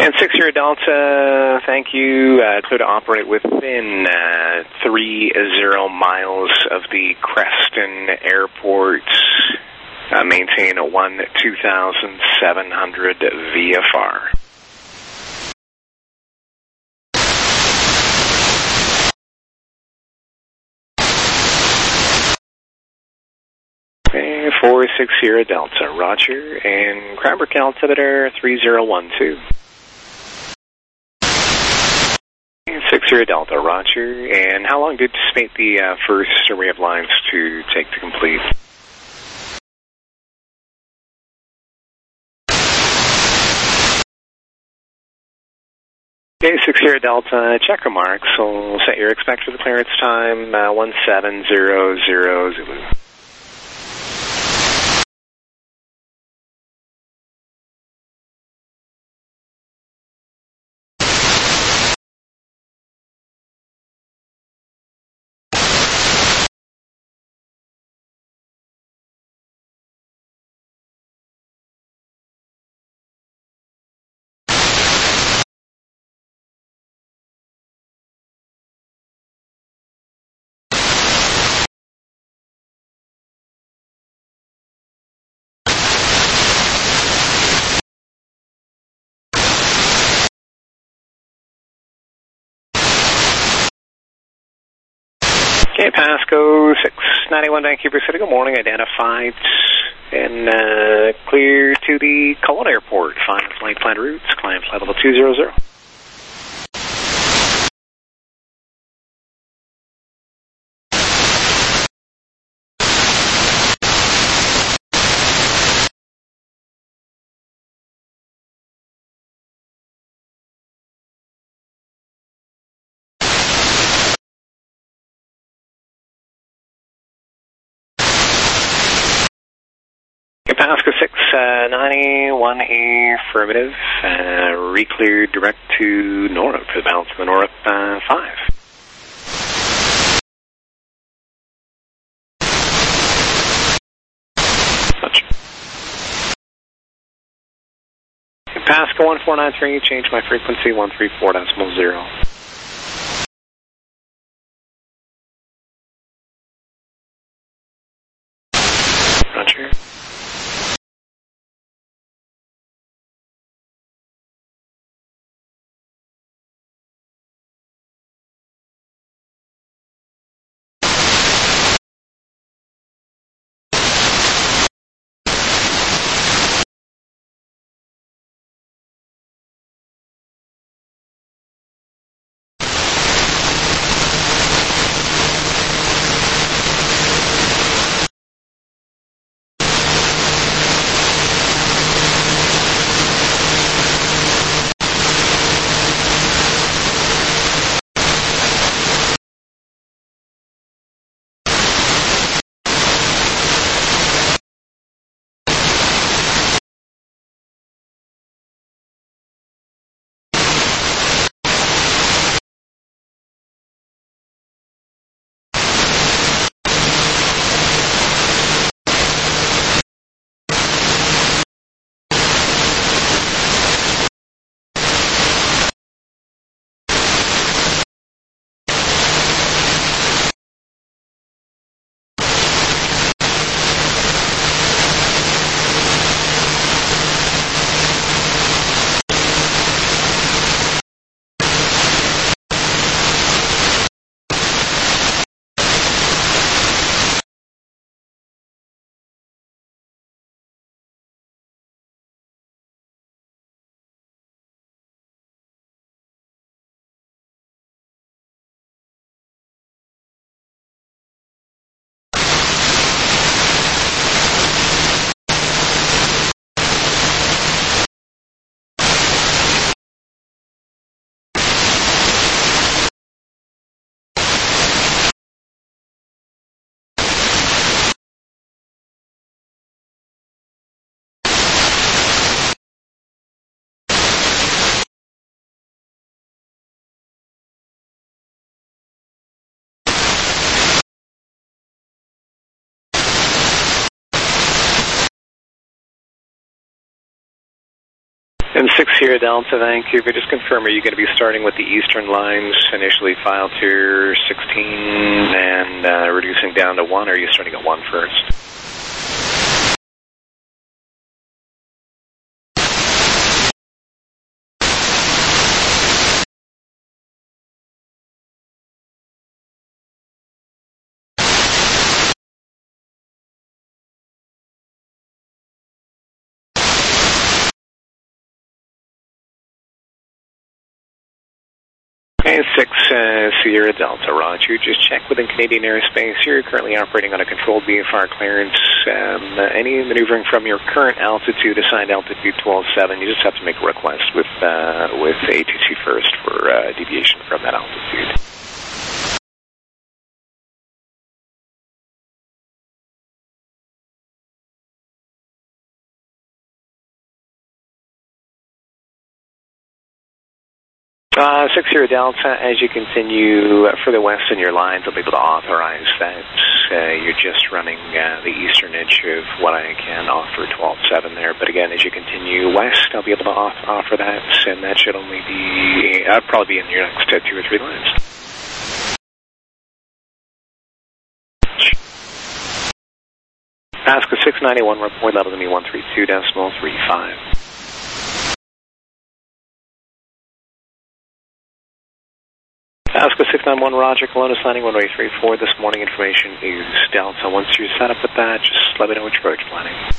And 60 Delta, thank you. Clear to operate within 30 miles of the Creston Airport. Maintain a 2,700 VFR. Okay, 460 Delta, roger. And Cranbrook altimeter 3012. 60 Delta, roger. And how long did you anticipate the first array of lines to take to complete? Okay, 60 Delta, check remarks. So set your expected clearance time, 1700 Zulu. Okay, Pasco 691 Vancouver City, good morning, identified and clear to the Cullen Airport. Final flight plan routes, climb flight level 200. Pasco 691 affirmative, re-cleared direct to North for the balance of the North 5. Pasco 1493, change my frequency 134.0. Roger. And 6 Sierra Delta, Vancouver, just confirm, are you going to be starting with the eastern lines, initially file tier 16 and reducing down to 1, or are you starting at 1 first? Okay, 6 Sierra Delta, roger. Just check within Canadian airspace. You're currently operating on a controlled VFR clearance. Any maneuvering from your current altitude, assigned altitude 12.7, you just have to make a request with ATC first for deviation from that altitude. Six Sierra Delta, as you continue further west in your lines, I'll be able to authorize that you're just running the eastern edge of what I can offer 12.7 there. But again, as you continue west, I'll be able to offer that, and that should only be, probably be in your next 2 or 3 lines. Alaska 691, report level to me 132.35. Alaska 691, roger, Kelowna signing 1-way-3-4. This morning information is Delta. Once you're set up with that, just let me know what your approach planning.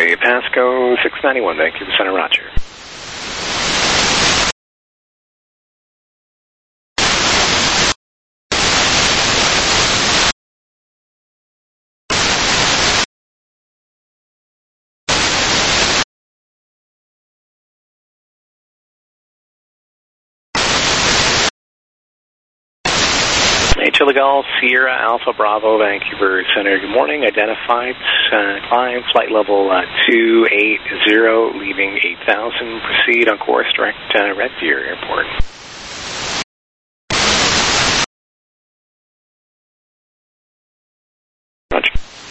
Hey, Pasco 691, Vancouver Center, roger. Hey, Chili Golf, Sierra Alpha Bravo, Vancouver Center. Good morning. Identified climb, flight level 280, leaving 8,000. Proceed on course, direct Red Deer Airport. Roger.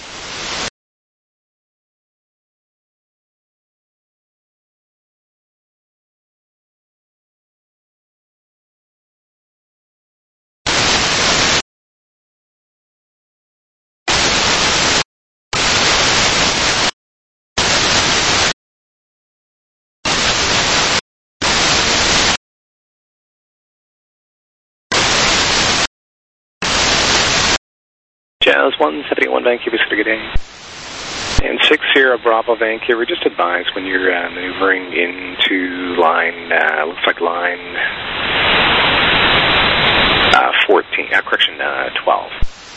Jazz 171, Vancouver City, good day. And 60 Bravo, Vancouver, just advise when you're maneuvering into line, looks like line 14, 12.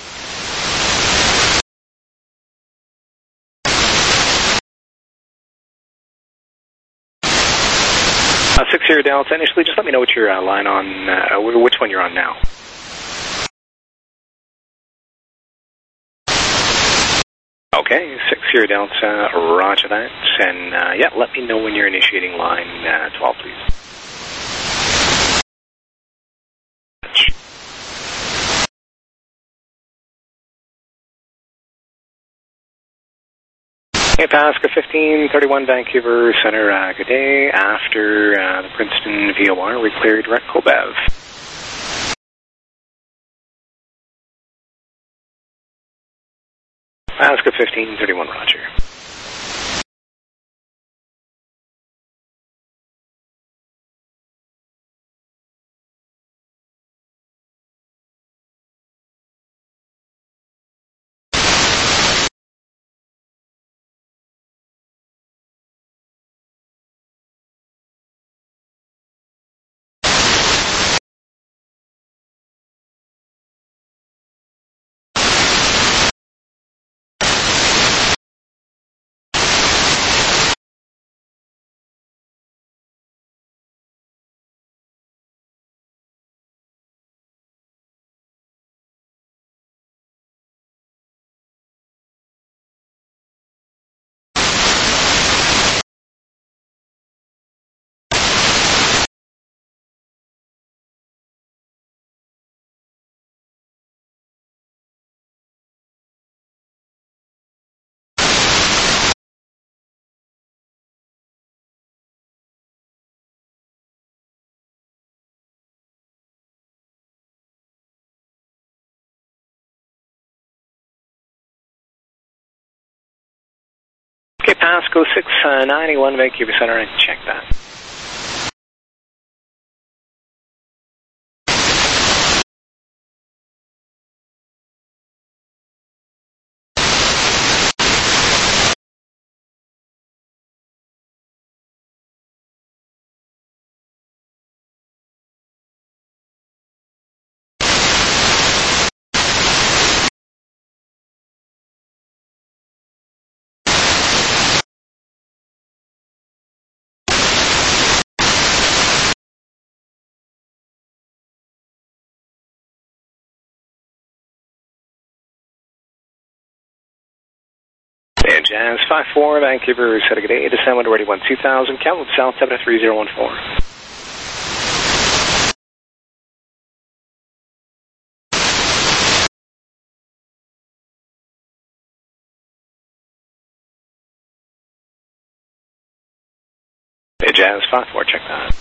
60 Dallas, initially, just let me know what your line on, which one you're on now. Okay, 60 Delta, roger that. And yeah, let me know when you're initiating line 12, please. Hey, Pasco 1531, Vancouver Center, good day. After the Princeton VOR, we cleared direct Kobev. Pasco 1531, roger. Okay, Pasco 691, Vancouver Center, and check that. And Jazz 54, Vancouver City, good day. Descend ready 2000, Calvin South 73014. Hey, Jazz 54, check that.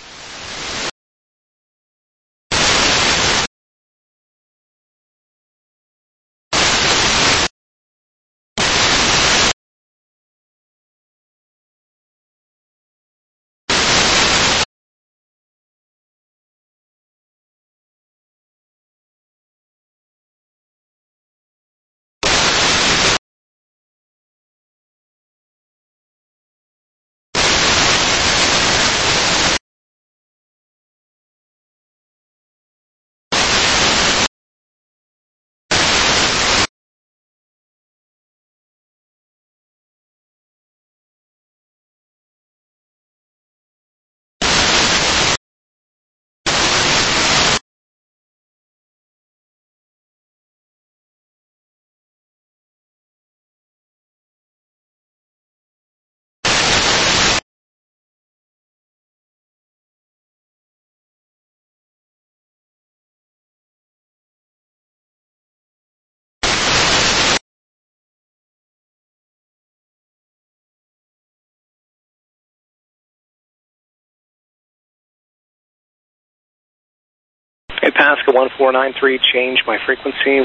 Okay, Pascal 1493, change my frequency,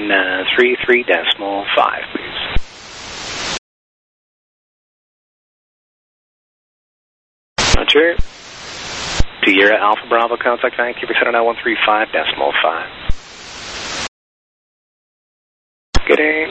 133.5, please. Roger. Sierra Alpha Bravo, contact Vancouver Center now 135.5. Good day.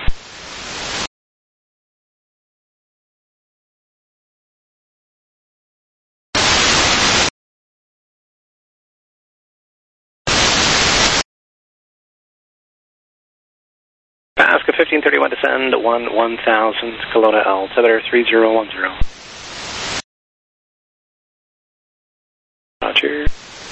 Pascal 1531 descend 1000, Kelowna altimeter 3010. Roger.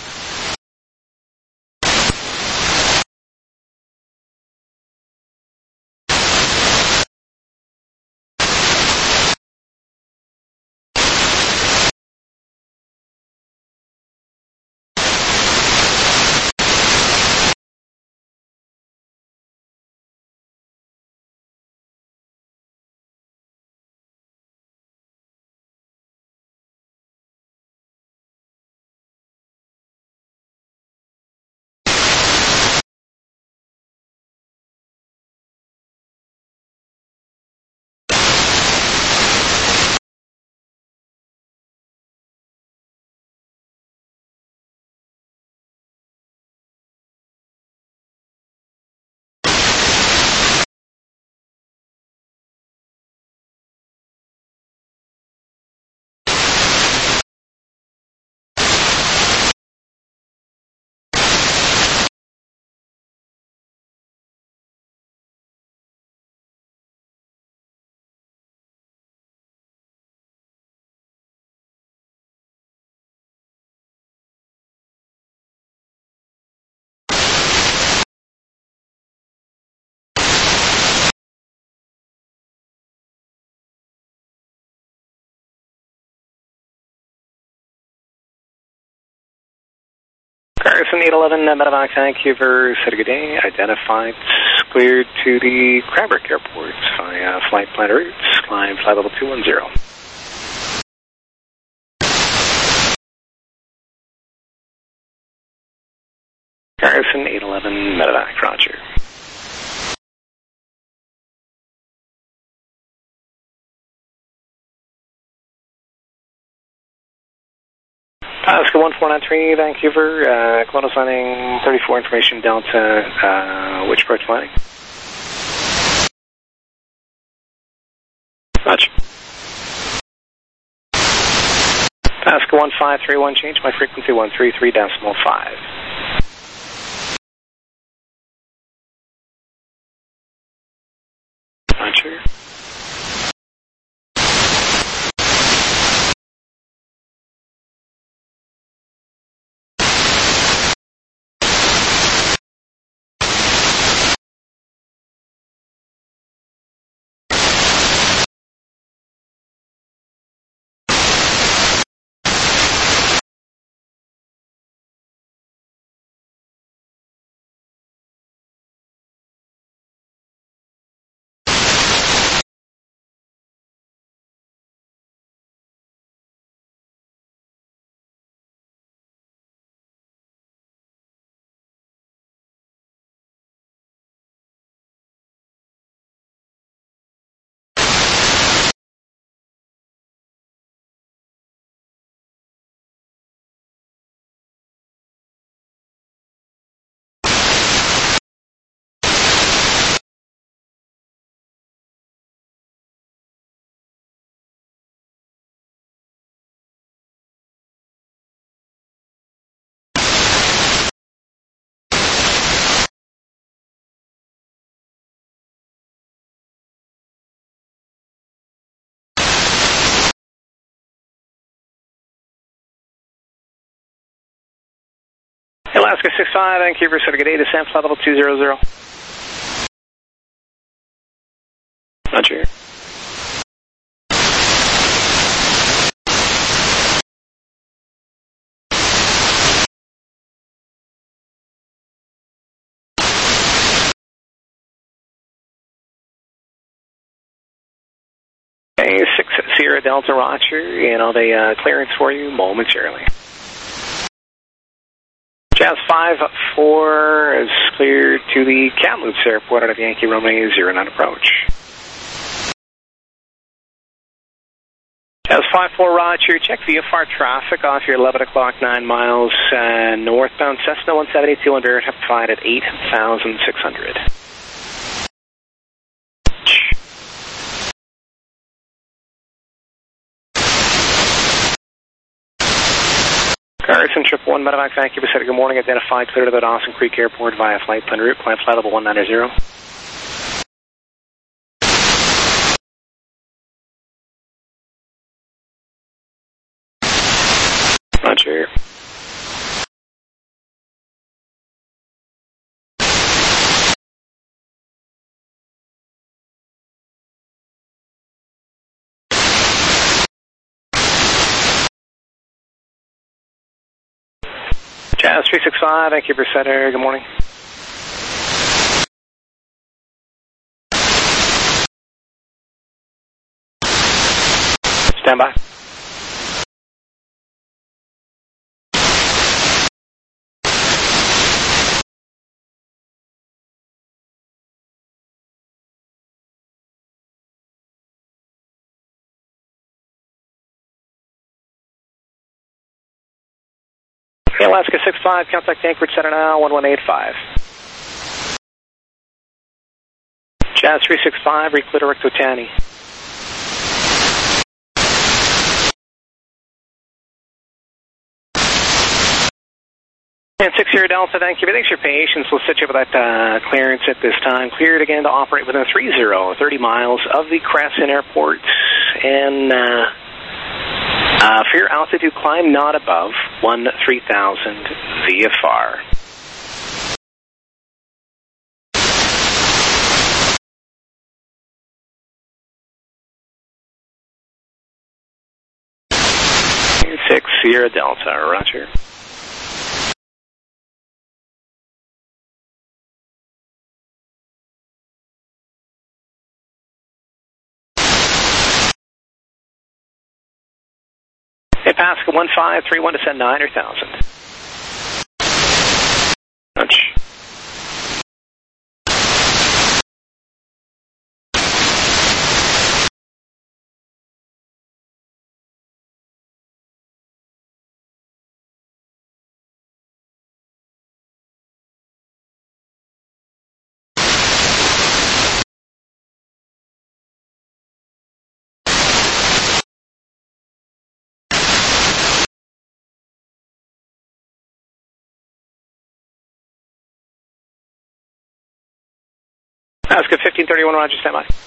Carson 811, Medevac, Vancouver, said good day. Identified, cleared to the Cranbrook Airport via flight plan routes, climb flight level 210. Carson 811, Medevac, roger. Pascal 1493, Vancouver, Kelowna landing 34 information Delta, which approach landing? Roger. Pascal 1531, change my frequency 133.5. Roger. Alaska 65, Vancouver, said good day, descent flight level 200. Roger. Okay, 6 Sierra Delta, Roger, and I'll be clearance for you momentarily. Jazz 5-4 is cleared to the Kamloops Airport out of Yankee Romeo 09 approach. Jazz 5-4, roger. Check VFR traffic off your 11 o'clock, 9 miles northbound Cessna 172 on verified at 8,600. Carson, trip 1, medevac, thank you for setting. Good morning. Identified, clear to the Dawson Creek Airport via flight plan route. Climb flight level 190. Roger. Jazz 365, thank you for center. Good morning. Stand by. Alaska 65, contact Anchorage Center now, 1185. Jazz 365, reclear to Rictotani. And 60 Delta, thank you. Thanks for your patience. We'll set you up with that clearance at this time. Cleared again to operate within 30 miles of the Crescent Airport. And for your altitude, climb not above 13,000 VFR. Six Sierra Delta, roger. Hey, Pascal 1531 to send 9,000. Punch. Pascal 1531, roger, stand by.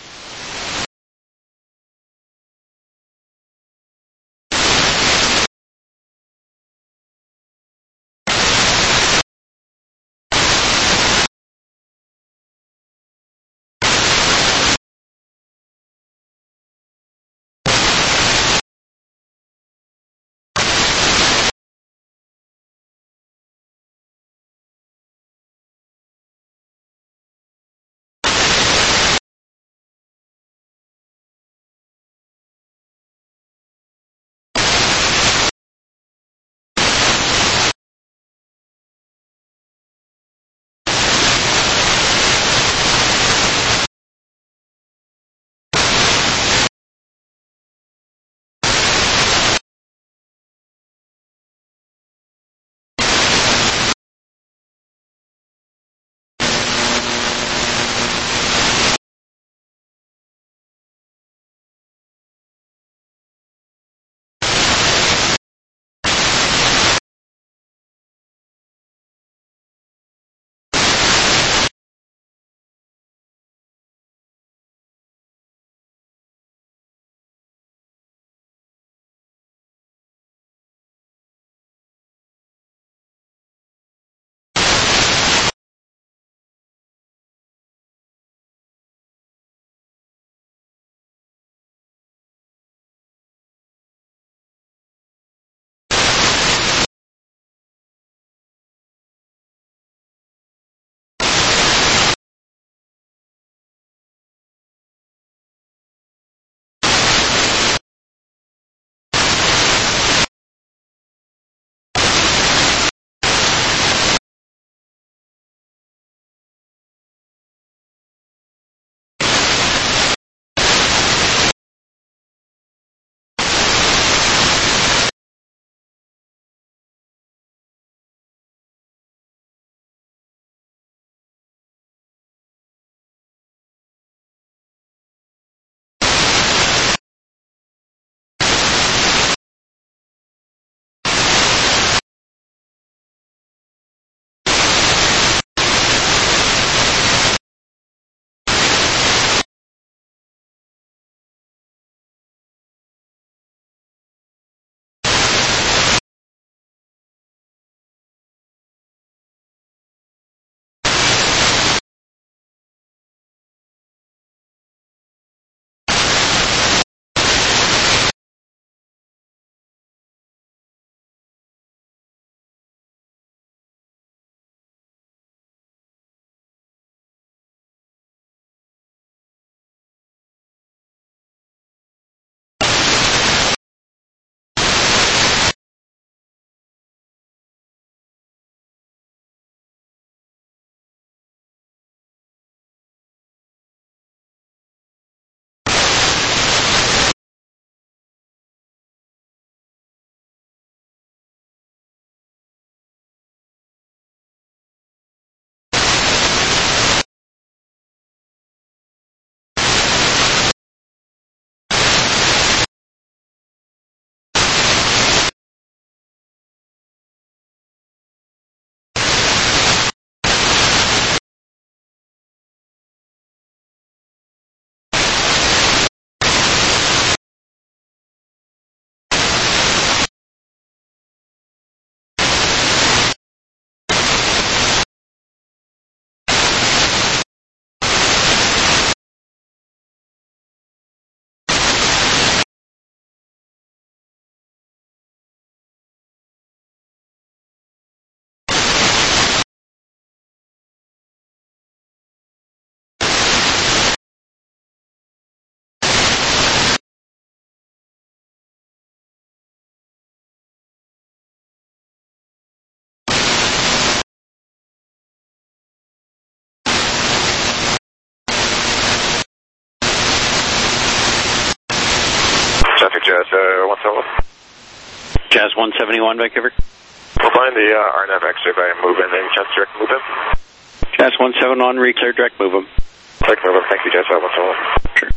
Jazz 171, Vancouver. We'll find the RNAV X-ray by move in. Any chance direct move in? Jazz 171, re-clear, direct move him. Direct move in. Thank you, Jazz 171. Sure.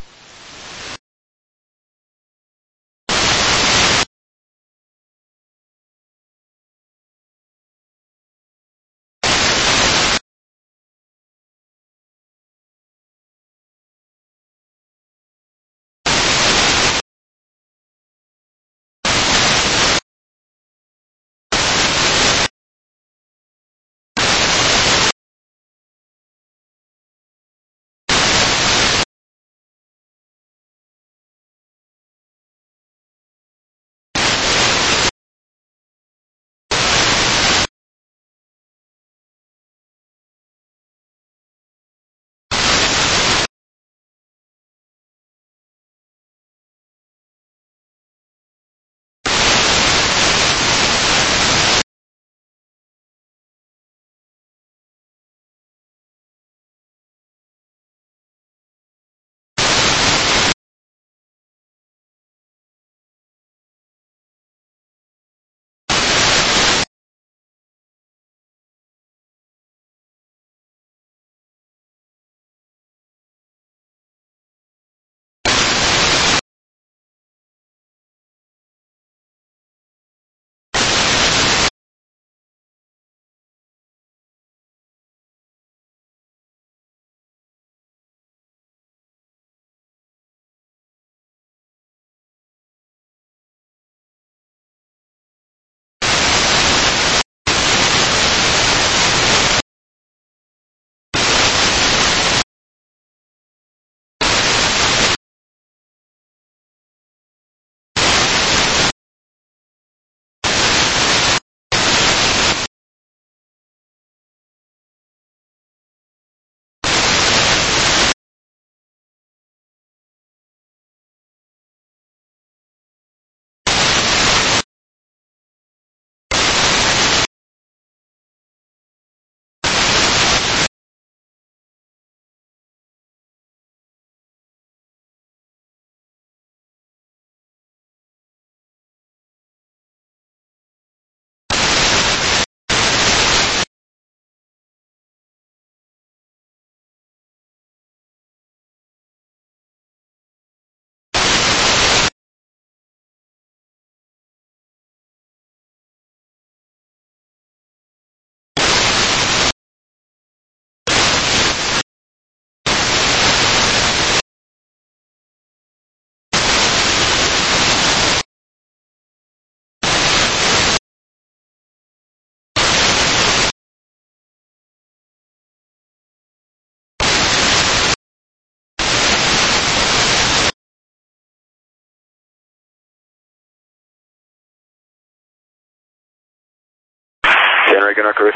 Reagan Echo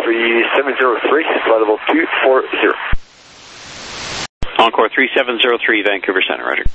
3703, flight level 240. Encore 3703, Vancouver Center, roger.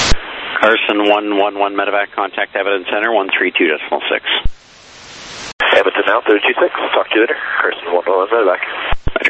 Carson 111 Medevac, contact Evidence Center 132.6. Edmonton now, 326. Talk to you later. Carson 111, back. Roger.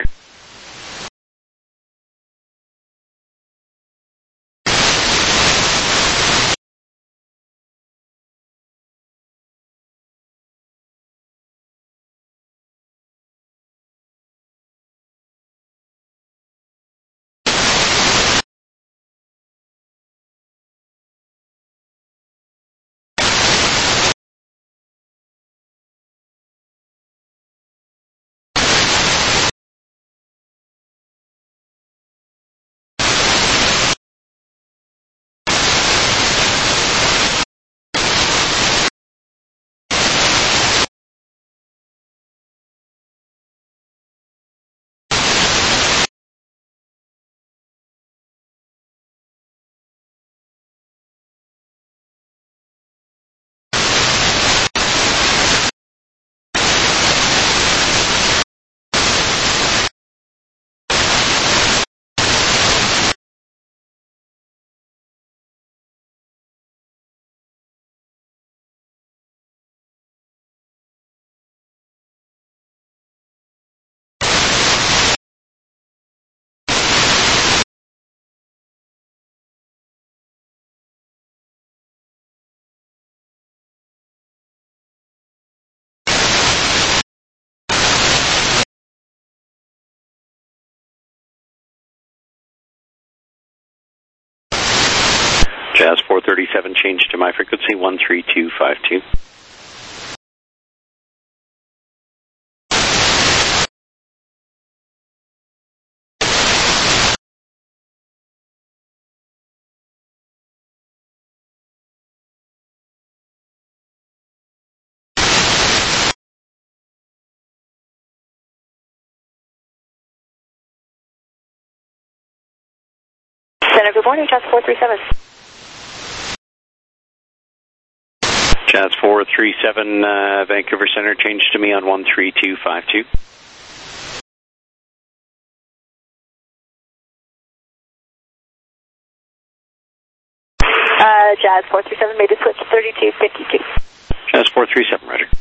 Jazz 437, change to my frequency 13252. Center, good morning, Jazz 437. Jazz 437, Vancouver Center, change to me on 13252. Jazz 437 made a switch 3252. Jazz 437, roger.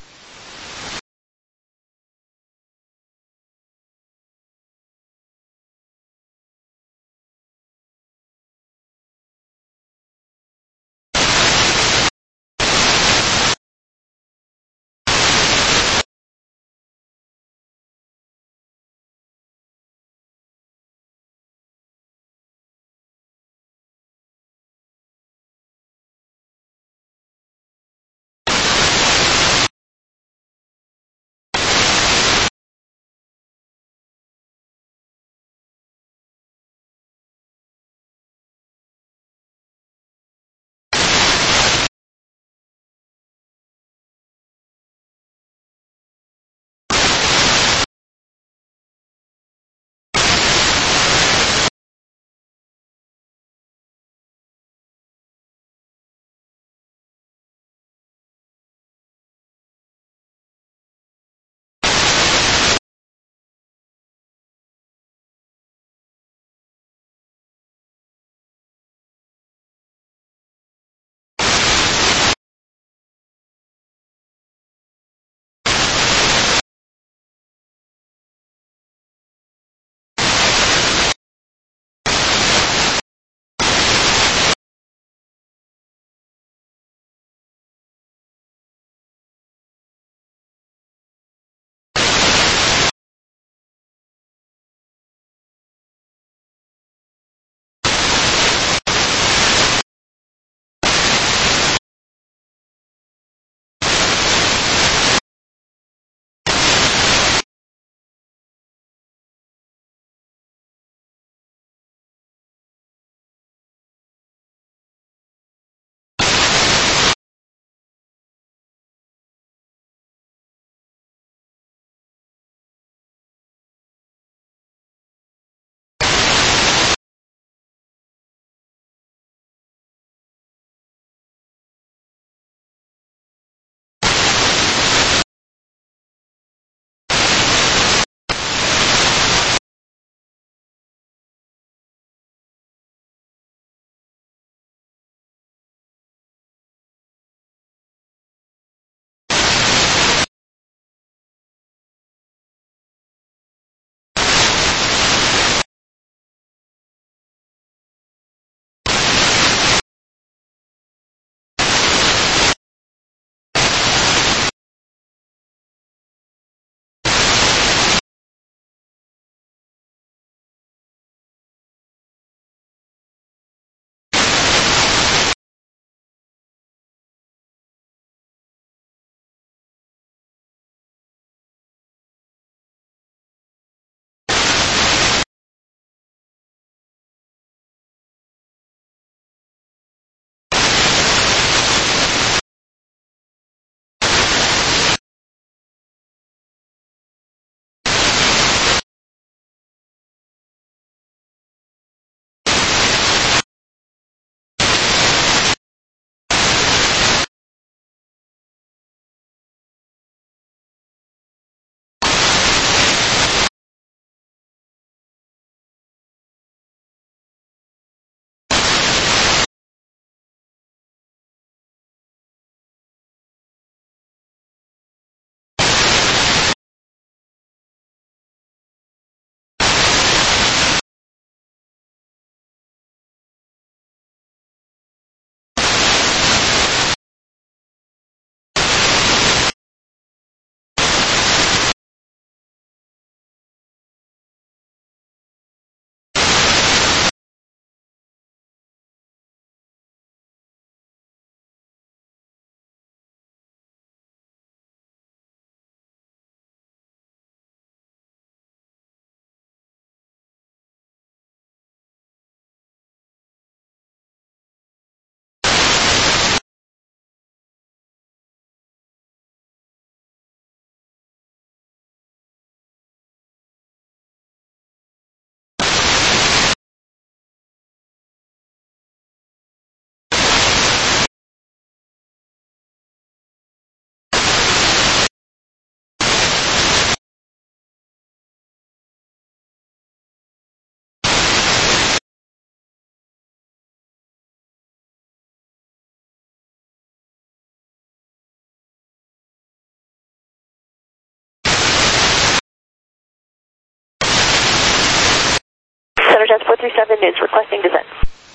Tower, Jazz 437 is requesting descent.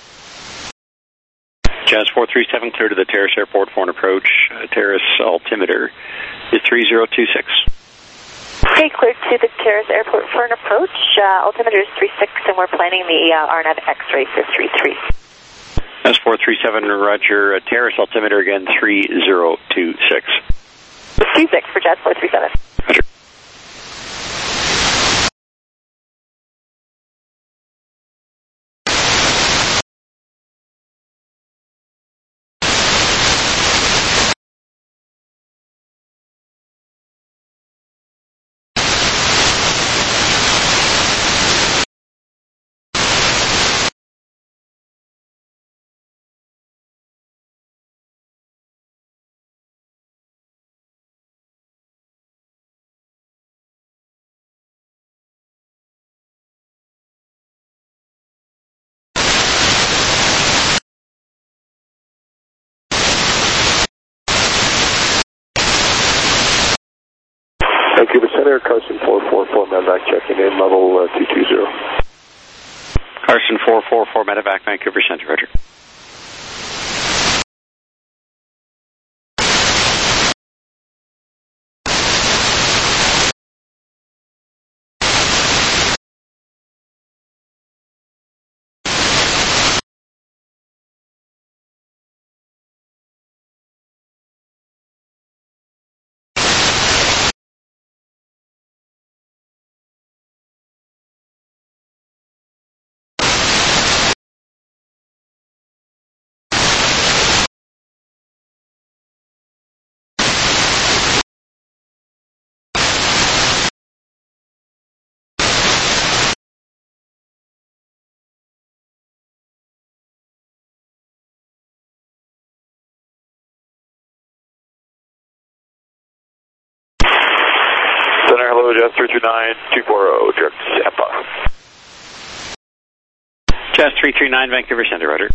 Jazz 437, clear to the Terrace Airport for an approach. Terrace altimeter is 3026. Okay, clear to the Terrace Airport for an approach. Altimeter is 36, and we're planning the RNAV X-ray for 33. Jazz 437, roger. Terrace altimeter again, 3026. 26 for Jazz 437. Roger. Vancouver Center, Carson 444, medevac checking in, level 220. Carson 444, medevac, Vancouver Center, roger. Center, hello, Jazz 339, 240, direct Tampa. Jazz 339, Vancouver Center, roger.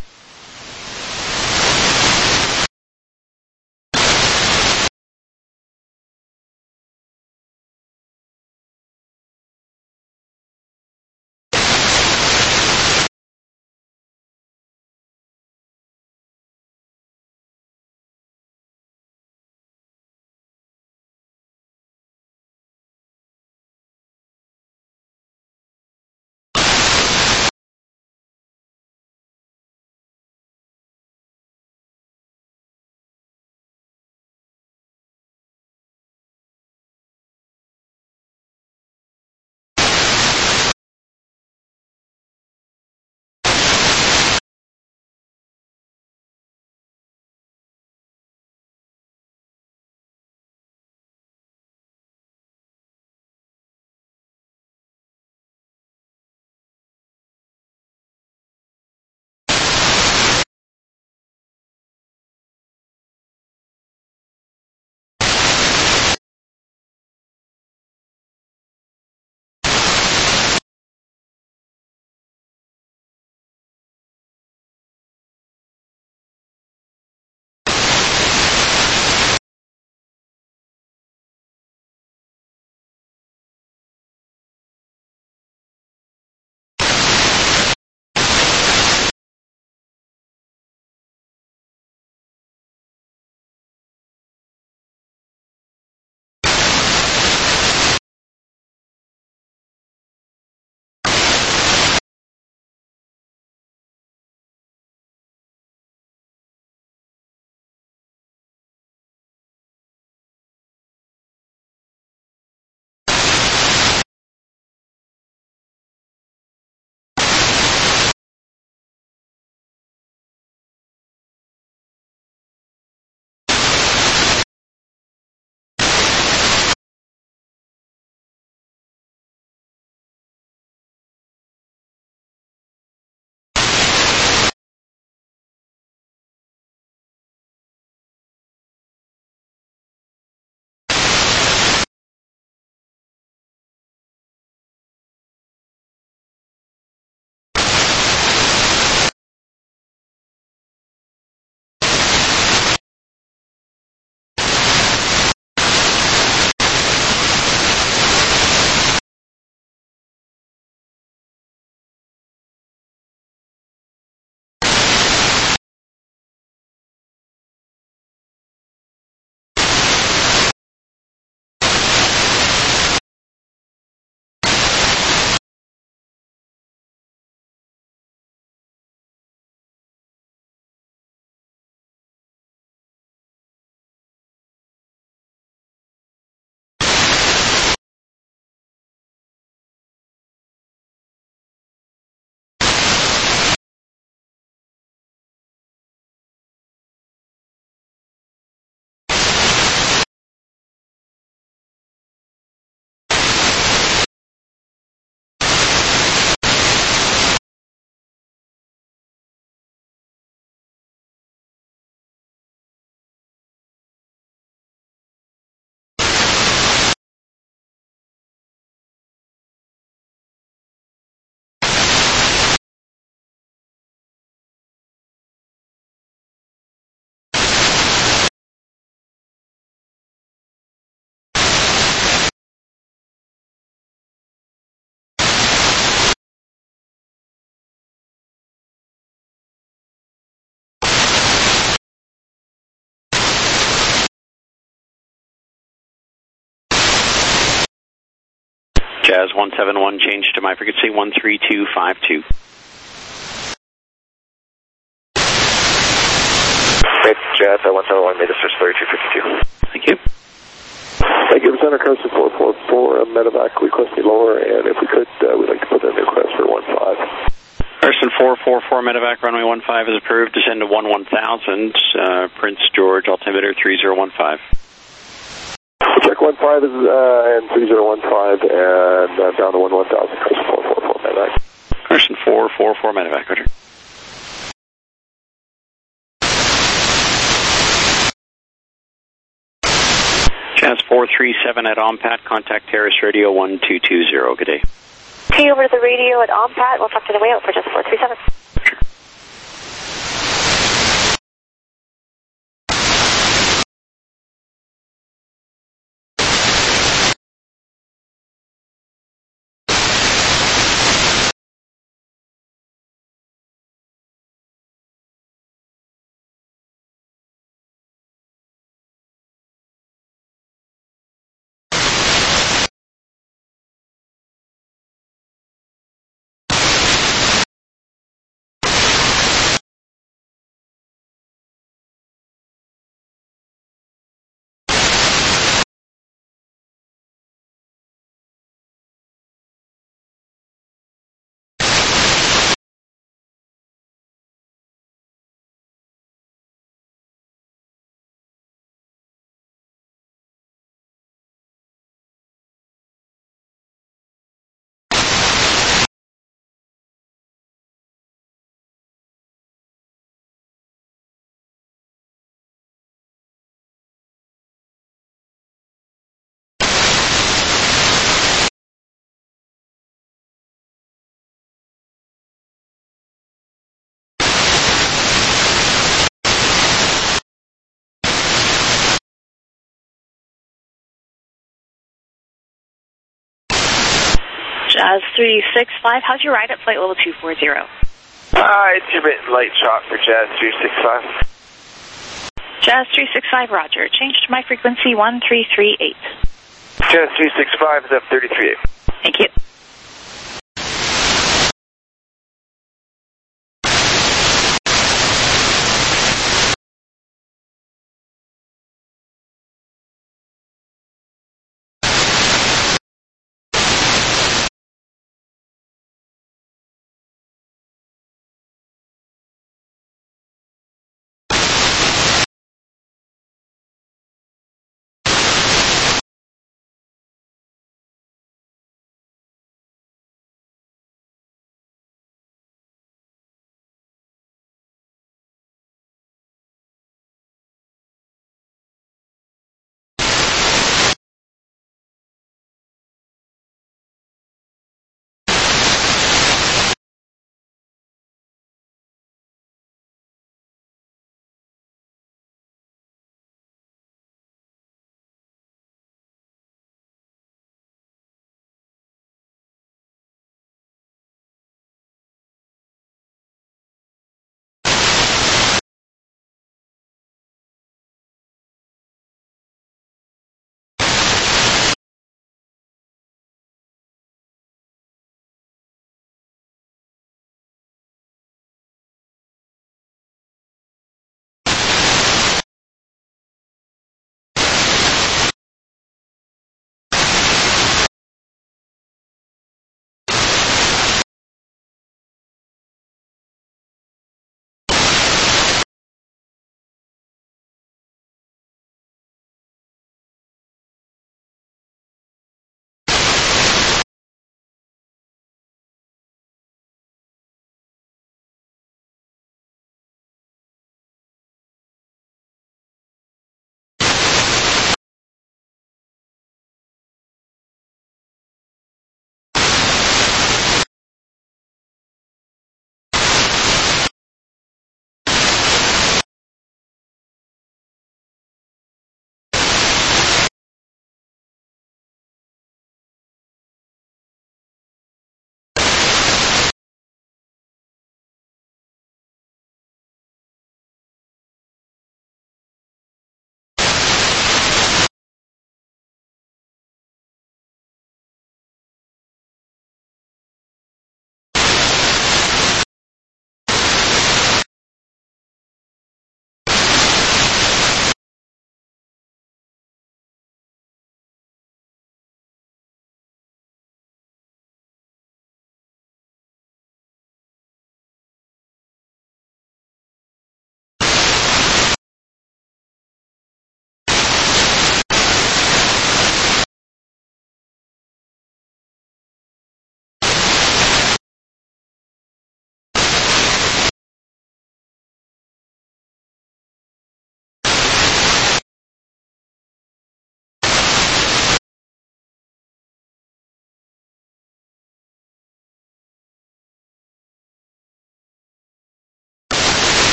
Jazz 171, change to my frequency 13252. Jazz 171, made a switch 3252. Thank you. Vancouver Center, Carson 444, medevac requesting lower, and if we could, we'd like to put in a request for 15. Carson 444, medevac runway 15 is approved. Descend to 1000, Prince George, altimeter 3015. Check 15 is, and 3015, and down to 1000, Carson 444, medevac. Carson 444, medevac, roger. Jazz 437 at OMPAT, contact Terrace Radio 1220. Good day. Okay, over to the radio at OMPAT. We'll talk to the way out for just 437. Sure. Jazz 365, how's your ride at flight level 240? It's a bit light shot for Jazz 365. Jazz 365, roger. Change to my frequency 1338. Jazz 365 is up 33.8. Thank you.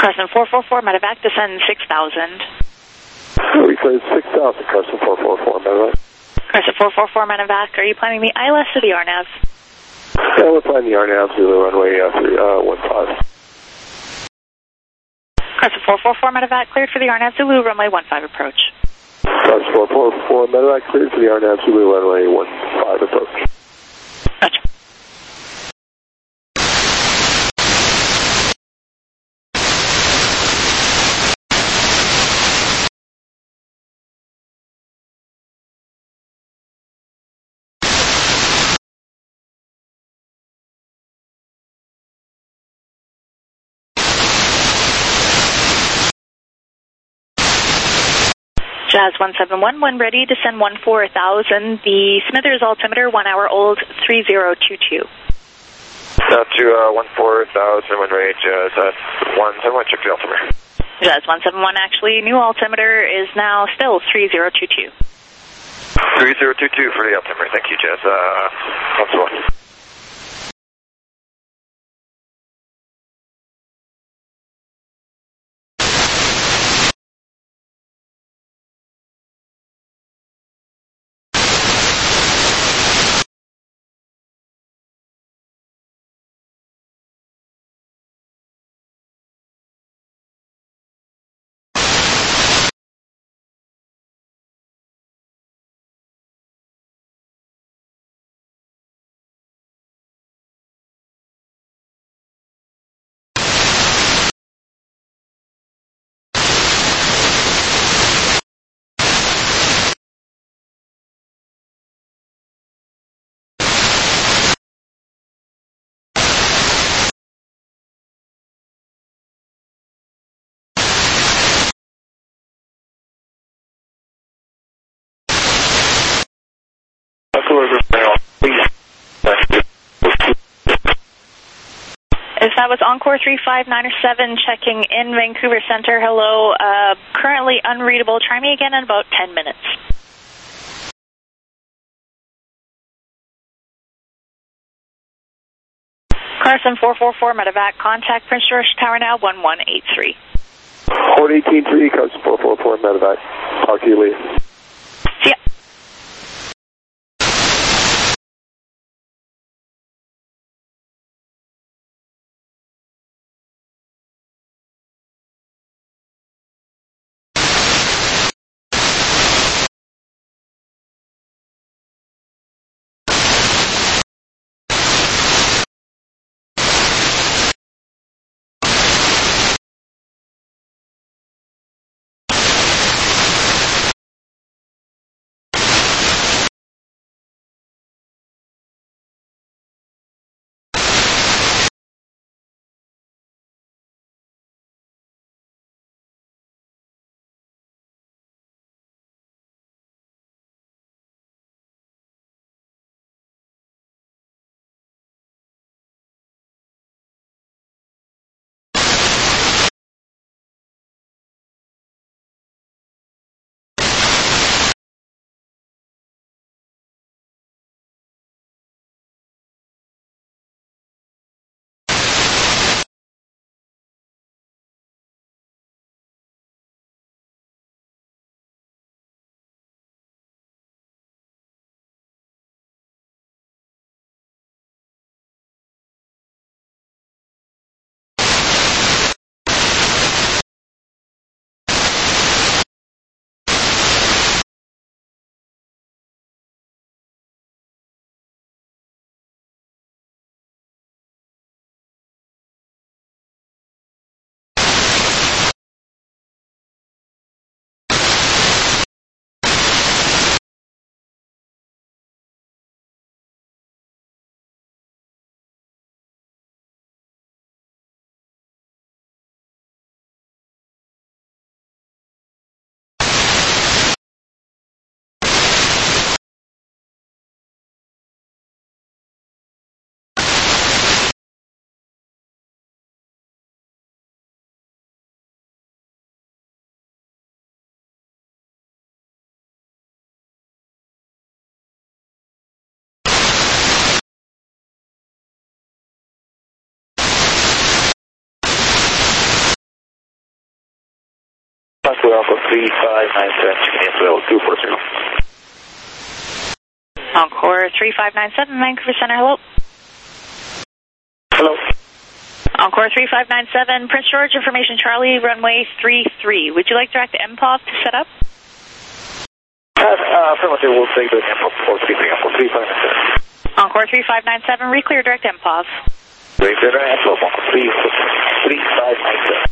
Carson 444 medevac, descend 6,000. We cleared 6,000, Carson 444 medevac. Carson 444 medevac, are you planning the ILS or the RNAV? Yeah, we're planning the RNAV to the runway 15. Carson 444 medevac, cleared for the RNAV Zulu, runway 15 approach. Carson 444 medevac, cleared for the RNAV Zulu, runway 15 approach. Gotcha. Jazz 171, when ready, descend 14,000. The Smithers altimeter, 1 hour old, 3022. Now to 14,000 when ready, Jazz 171, check the altimeter. Jazz 171, actually, new altimeter is now still 3022. 3022 for the altimeter, thank you, Jazz 171. If that was Encore 35907 checking in Vancouver Center, hello, currently unreadable. Try me again in about 10 minutes. Carson 444 medevac, contact Prince George Tower now, 1183. Port 18-3, Carson 444 medevac. Talk to you later. See ya. Echo Alpha 3597, checking in for 240. Encore 3597, Vancouver Center, hello. Hello. Encore 3597, Prince George, information Charlie, runway 33. Would you like direct MPOV to set up? Affirmative, we'll take the MPOV for 3597. Encore 3597, reclear direct MPOV. Reclear MPOV, 3597.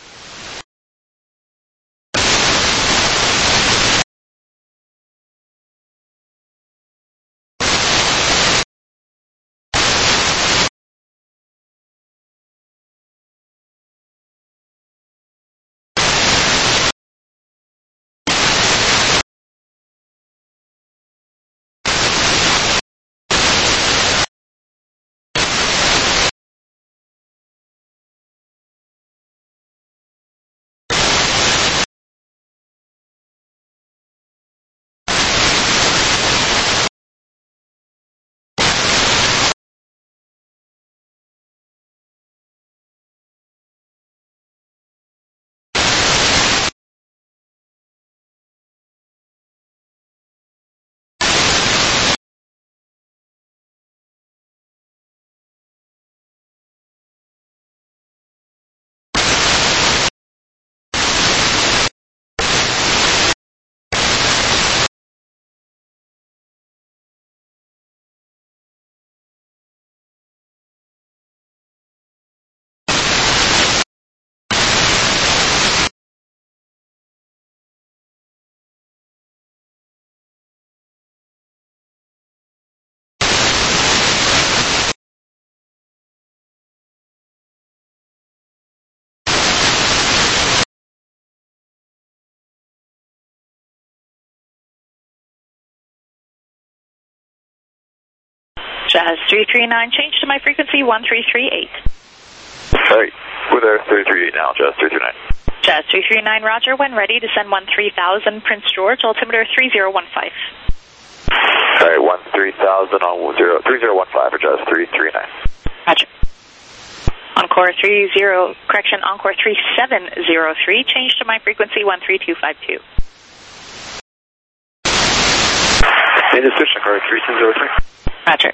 Jazz 339, change to my frequency 1338. Alright, we're there, 338 now, Jazz 339. Jazz 339, roger, when ready, descend 13,000, Prince George, altimeter 3015. Alright, 13,000 on 3015 for Jazz 339. Roger. Encore 3703, change to my frequency 13252. In the switch, car 3203. Roger.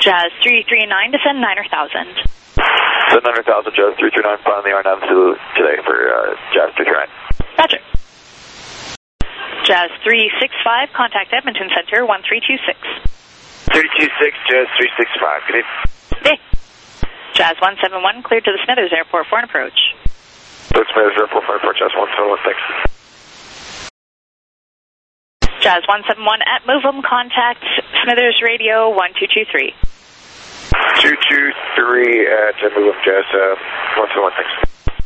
Jazz 339, descend 9,000. Send 9,000, Jazz 339, find the RNAV Zulu today for Jazz 339. Roger. Jazz 365, contact Edmonton Center 1326. 326, Jazz 365, good evening. Hey. Jazz 171, cleared to the Smithers Airport for an approach. Smithers Airport for an approach, Jazz 171, thanks. Jazz 171 at Movem, contact Smithers Radio 1223. 223 at Movem, Jazz 171, thanks.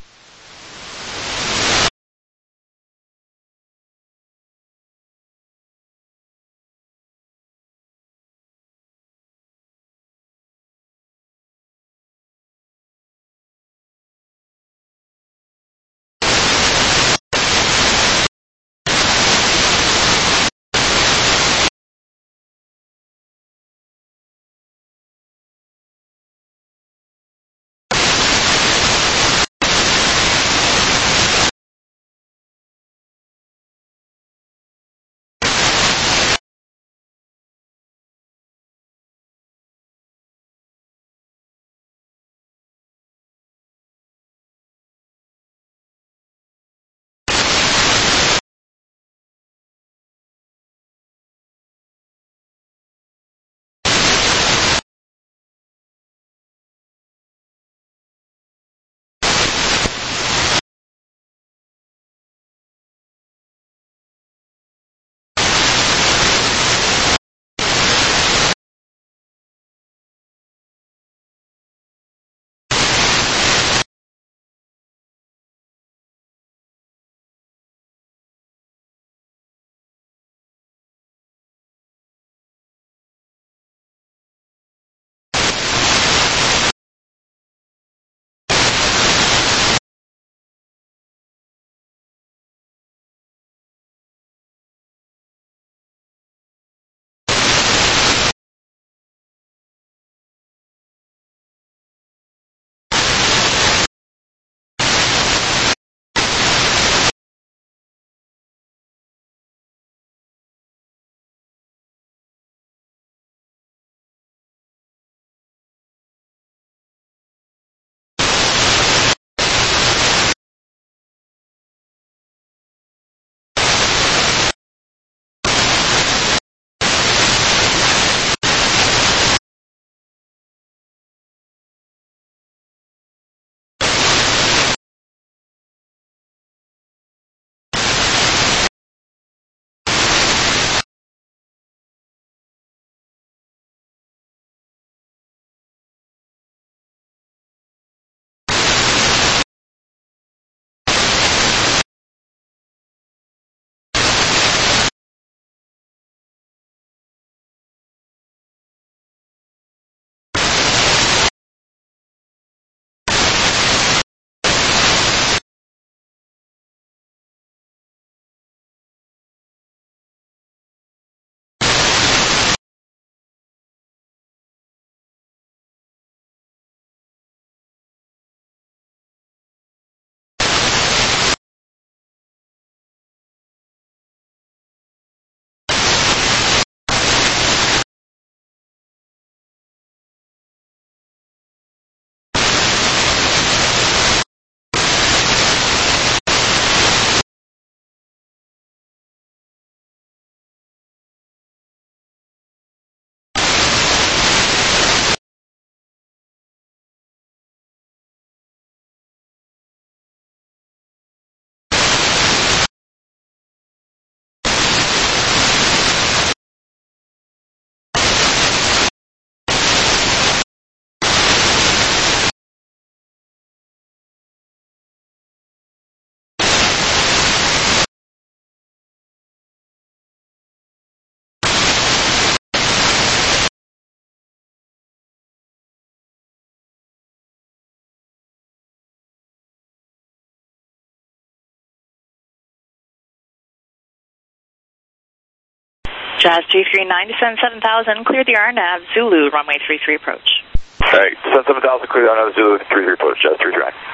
Jazz 339, descend 7,000, clear the RNAV, Zulu, runway 33 approach. Alright, send 7,000, clear the RNAV, Zulu, 33 approach, Jazz 339.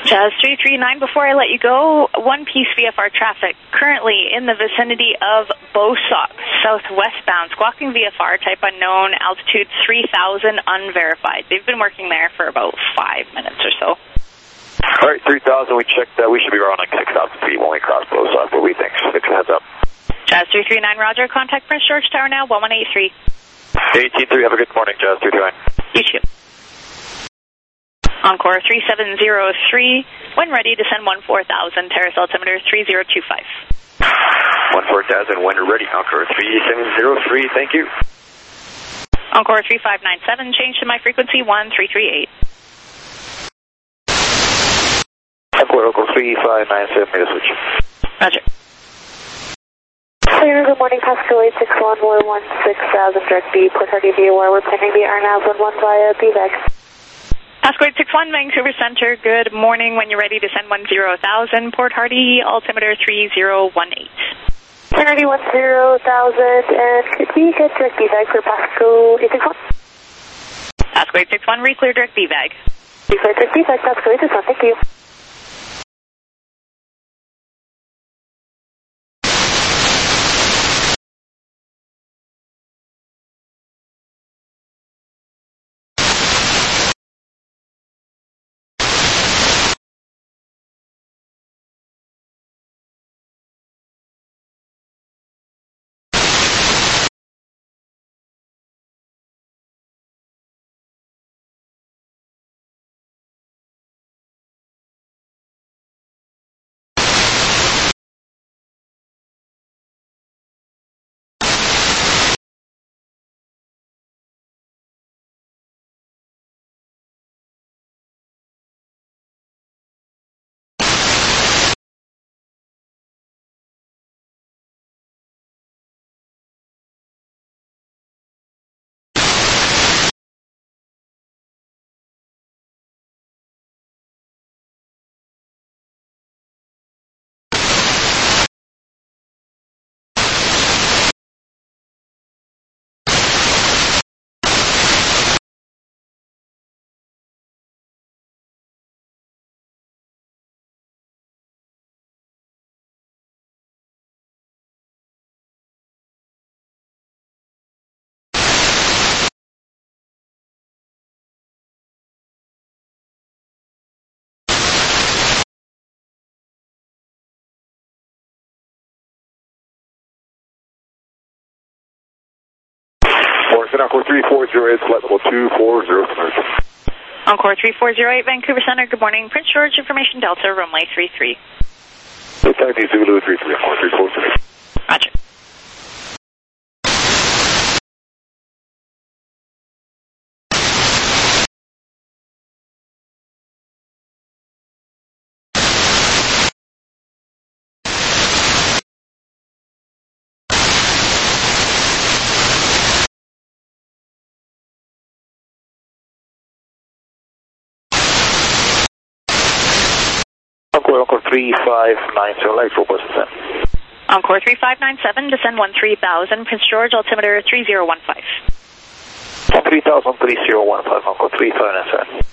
Jazz 339, before I let you go, one-piece VFR traffic currently in the vicinity of Bosock, southwestbound, squawking VFR, type unknown, altitude 3,000, unverified. They've been working there for about 5 minutes or so. All right, 3,000, we checked that. We should be around like 6,000 feet when we cross Bosock. What we think? 6 heads up. Jazz 339, roger. Contact Prince George Tower now, 1183. 18-3, have a good morning, Jazz 339. You too. Encore 3703, when ready to send 14,000, terrace altimeter 3025. 14,000, when ready, Encore 3703, thank you. Encore 3597, change to my frequency 1338. Encore 3597, made a switch. Roger. Clear, good morning, Pascal 861, 16,000, direct B, Port Hardy VOR, we're planning the RNAV 11 via BVAC. Pascal 861, Vancouver Center, good morning, when you're ready to send 10,000, Port Hardy, altimeter 3018. Port Hardy 10,000, and could we get direct BVAC for Pascal 861? Pascal 861, re-clear direct BVAC. Re-clear direct BVAC, Pascal 861, thank you. Encore 3408, flight level 240. Encore 3408, Vancouver Center, good morning. Prince George, information Delta, runway 33. Taxi Zulu 33, Encore 3408. Roger. Encore 3597, light full bus descent. Encore 3597, descend 13,000, Prince George, altimeter 3015. 3000, 3015, Encore 3597.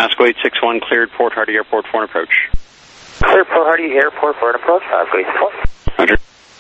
Pasco 861, cleared Port Hardy Airport for an approach. Cleared Port Hardy Airport for an approach, Pasco 861. Roger.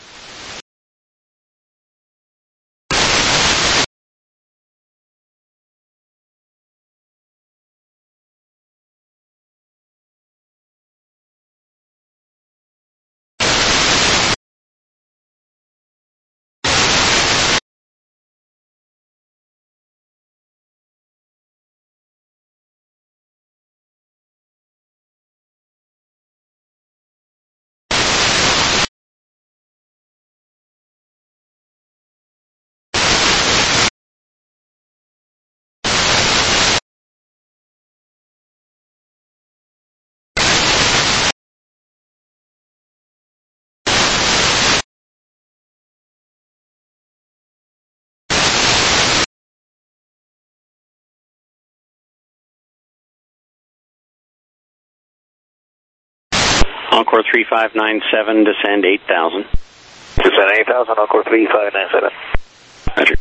Encore 3597, descend 8000. Descend 8000, Encore 3597. Roger.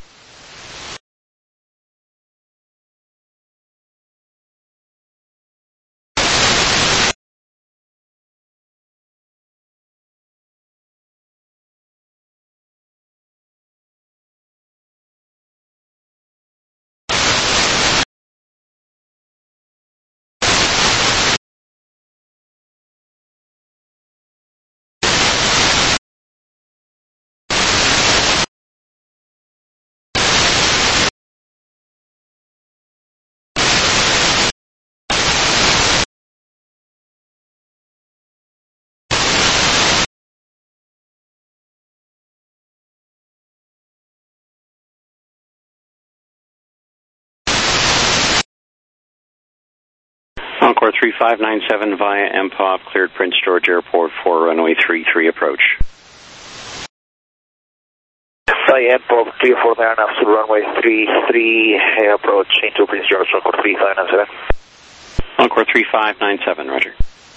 Encore 3597 via MPOP, cleared Prince George Airport for runway 33 approach. Via MPOP, clear for the airnav to runway 33 approach into Prince George, Encore 3597. Encore 3597, roger.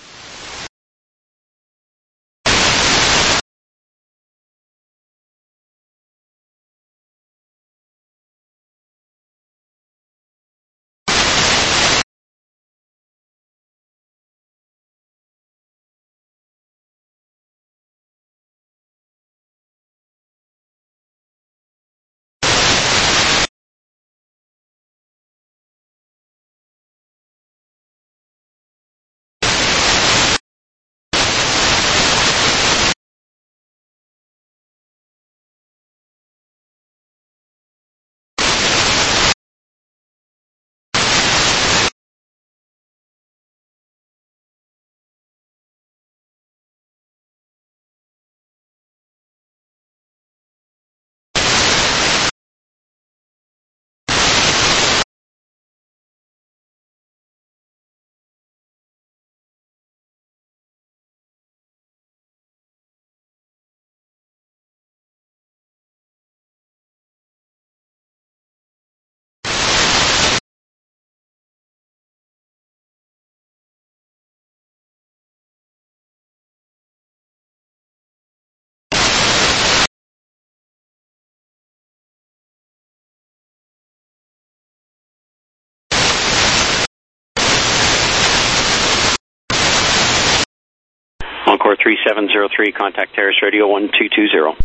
Encore 3703, contact Terrace Radio 1220.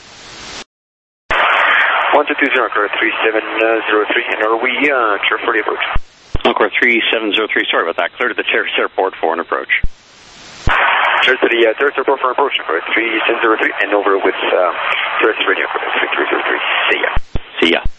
1220, Encore 3703, and are we clear for the approach? Encore 3703, sorry about that, clear to the Terrace Airport for an approach. Clear to the Terrace Airport for an approach, Encore 3703, and over with Terrace Radio, 3303. See ya. See ya.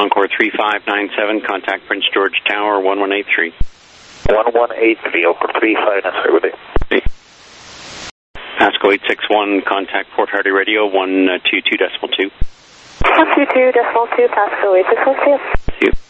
Encore 3597, contact Prince George Tower 1183. 118 vehicle 3597 with it. Pasco 861, contact Port Hardy Radio 122.2. 122.2, Pasco 861. Thank you.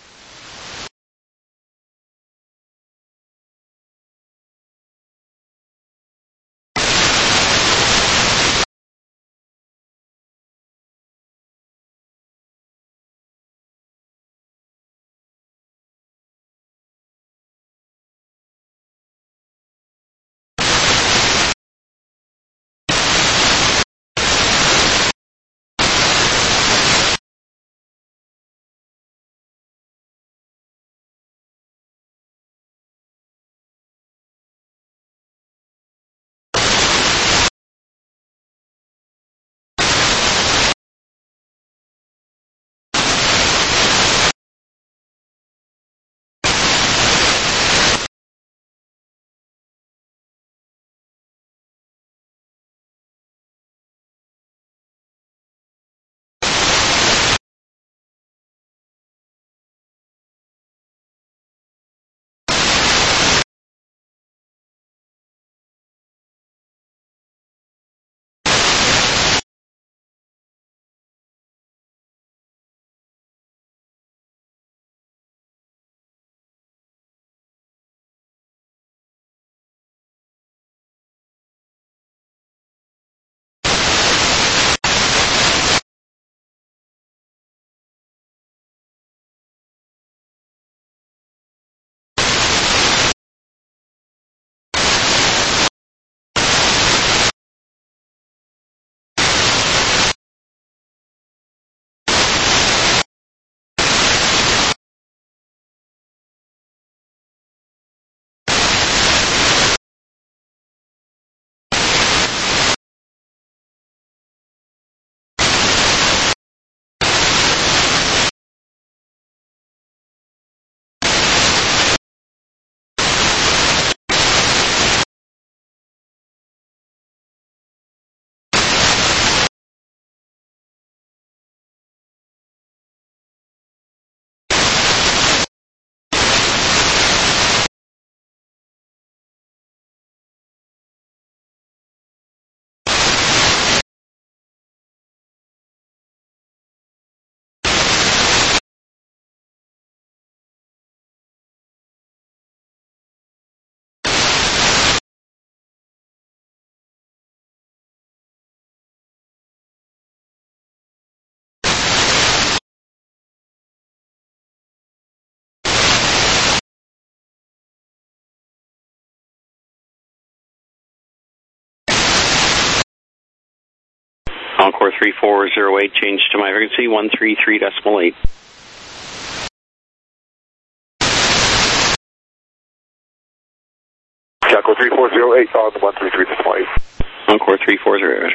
Encore 3408, change to my frequency 133.8. Echo 3408 on 133.8. Encore 3408.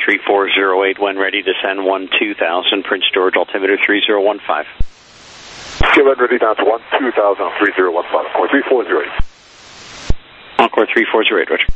3408, when ready, descend 12,000, Prince George, altimeter 3015. Given ready down to 12,000, 3015, Encore 3408. Encore 3408, Roger.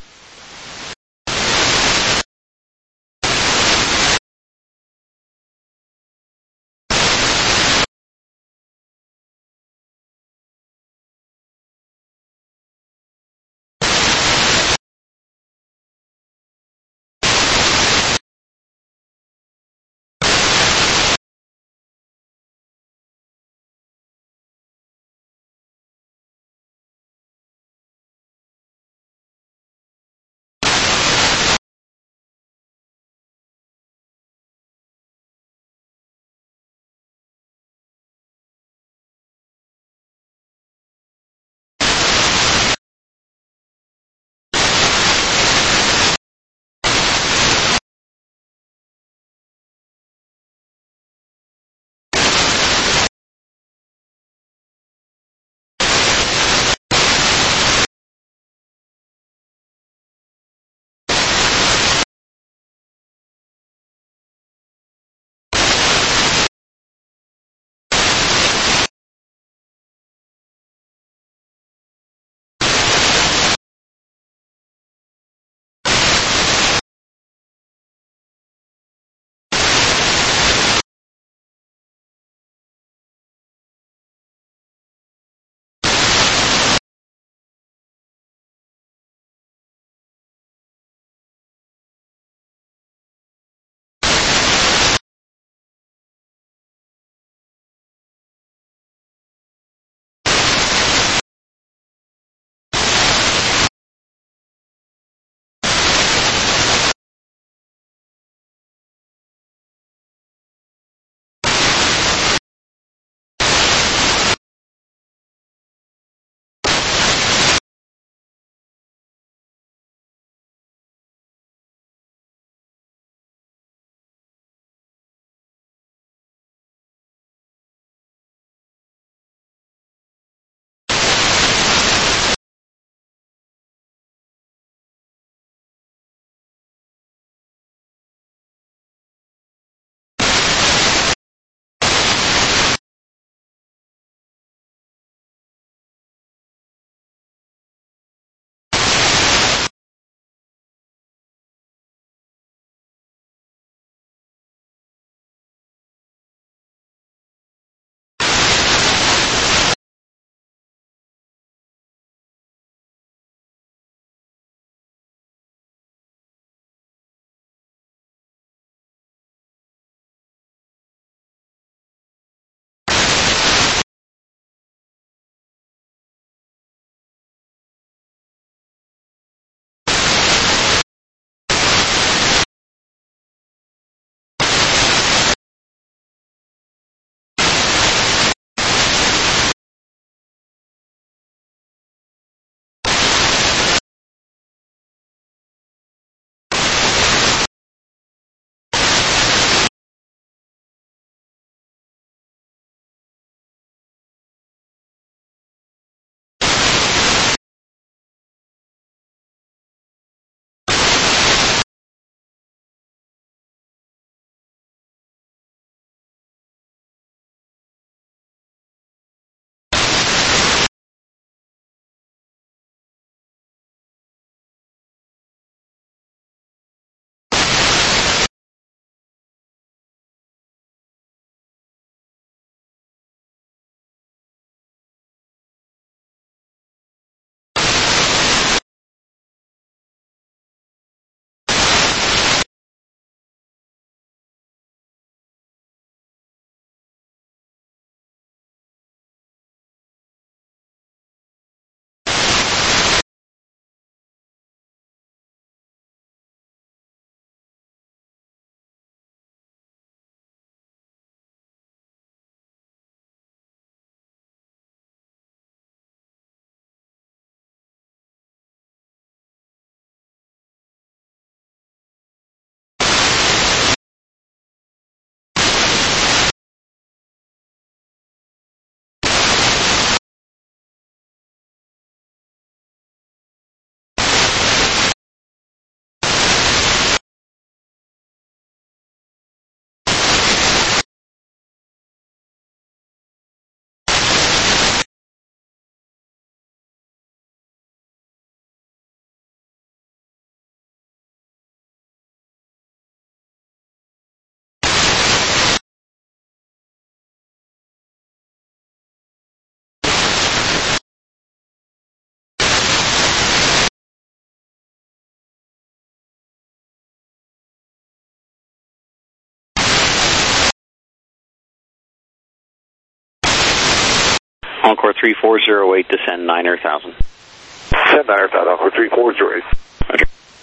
Encore 3408, descend 9,000. Descend 9,000, Encore 3408. Roger.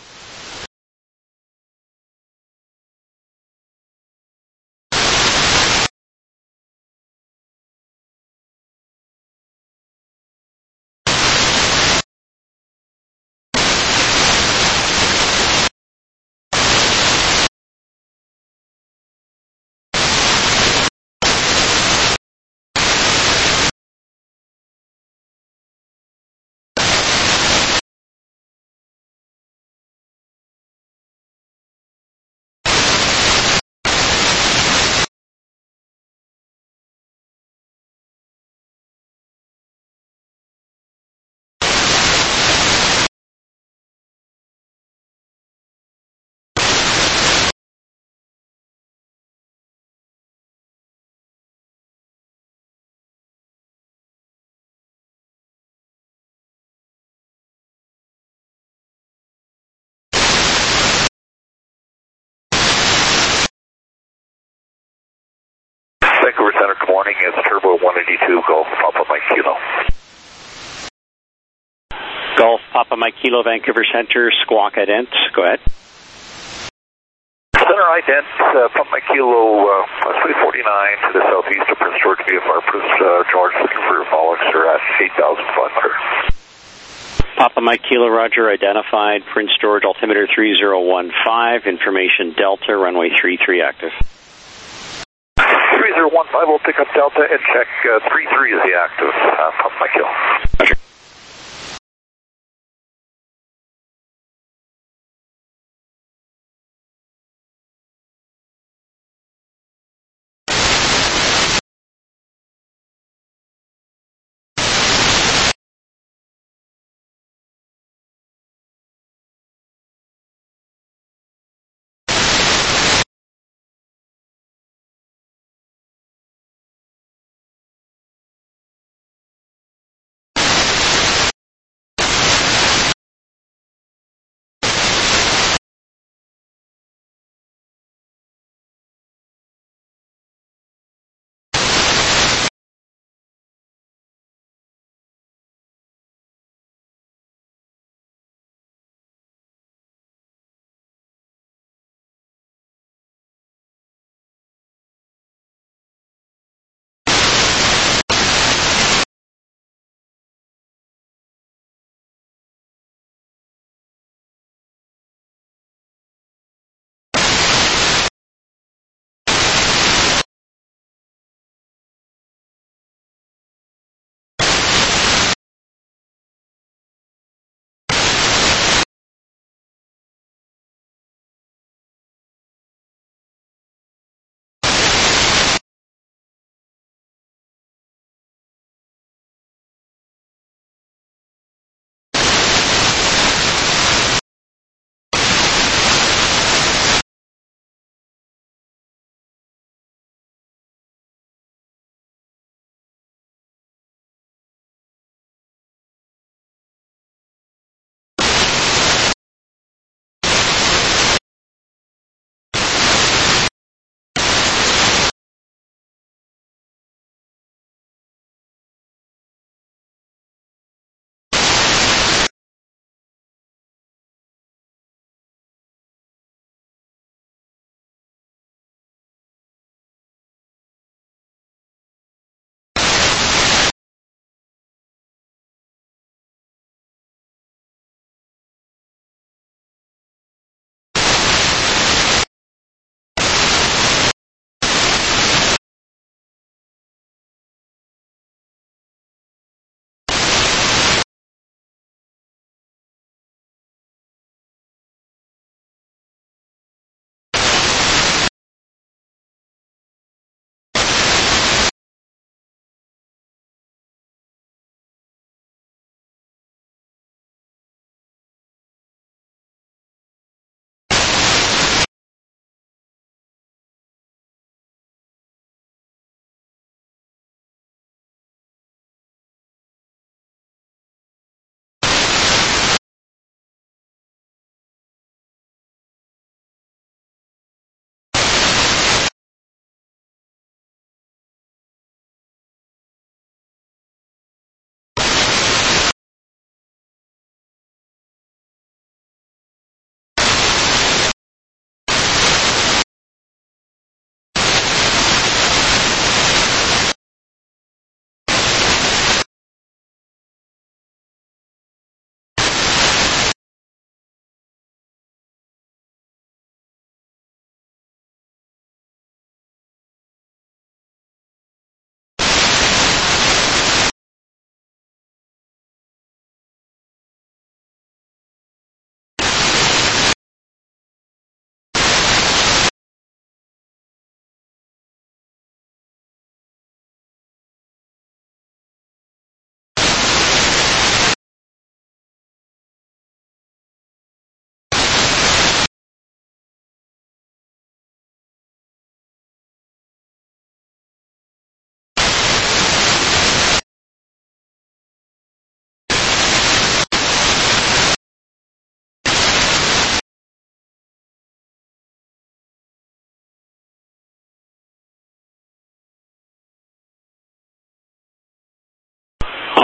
Vancouver Center, good morning. It's Turbo 182, Golf Papa Mike Kilo. Golf Papa Mike Kilo, Vancouver Center, Squawk Ident. Go ahead. Center Ident, Papa Mike Kilo, 349 to the southeast of Prince George VFR. Prince George looking for your Bollinger at 8,500. Papa Mike Kilo, Roger, identified. Prince George, altimeter 3015, information Delta, runway 33 active. 3015 will pick up Delta and check 33 is the active, Papa Mike Kilo. Roger.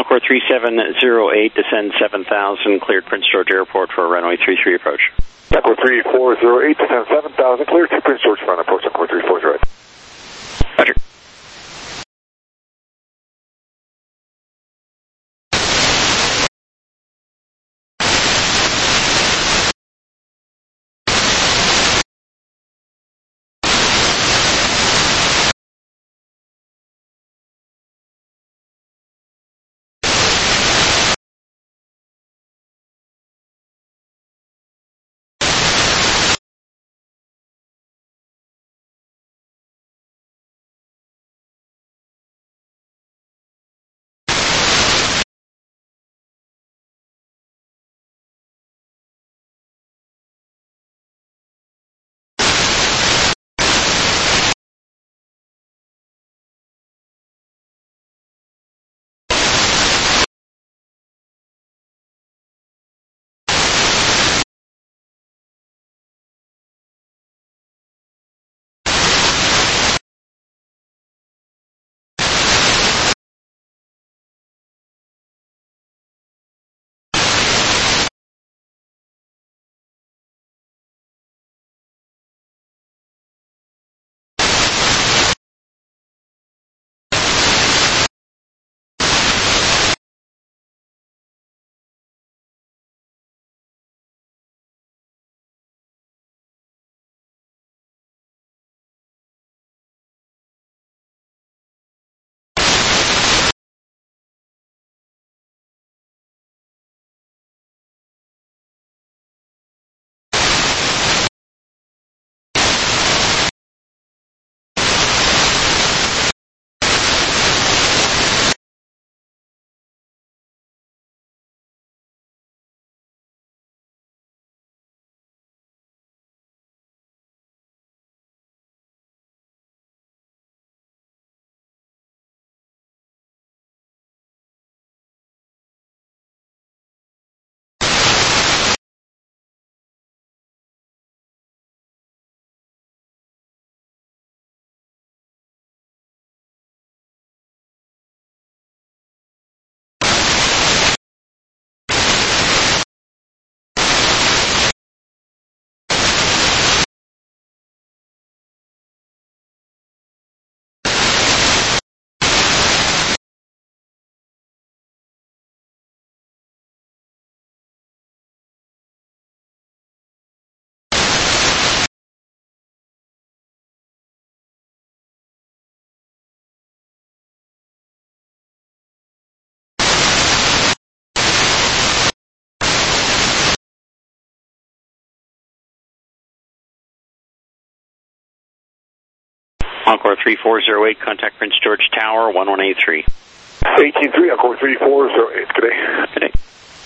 Encore 3708, descend 7000, cleared Prince George Airport for runway 33 approach. Encore 3408, descend 7000, cleared to Prince George front approach, Encore 3408. Roger. Encore 3408, contact Prince George Tower, 1183. 183, Encore 3408, good day. Good day.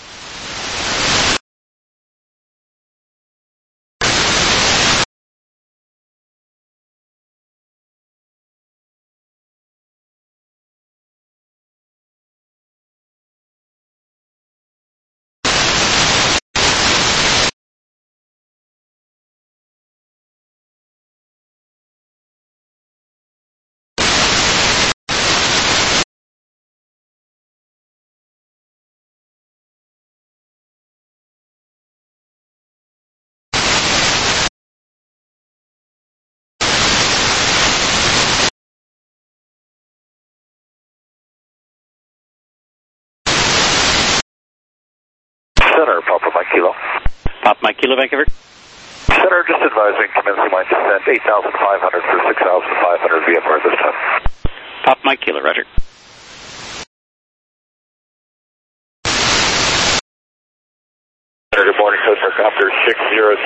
Center, Papa Mike Kilo. Pop Mike Kilo, Vancouver. Center, just advising, commencing line descent, 8,500 through 6,500 VFR this time. Pop Mike Kilo, roger. Center, good morning, Coast Guard Copter 60.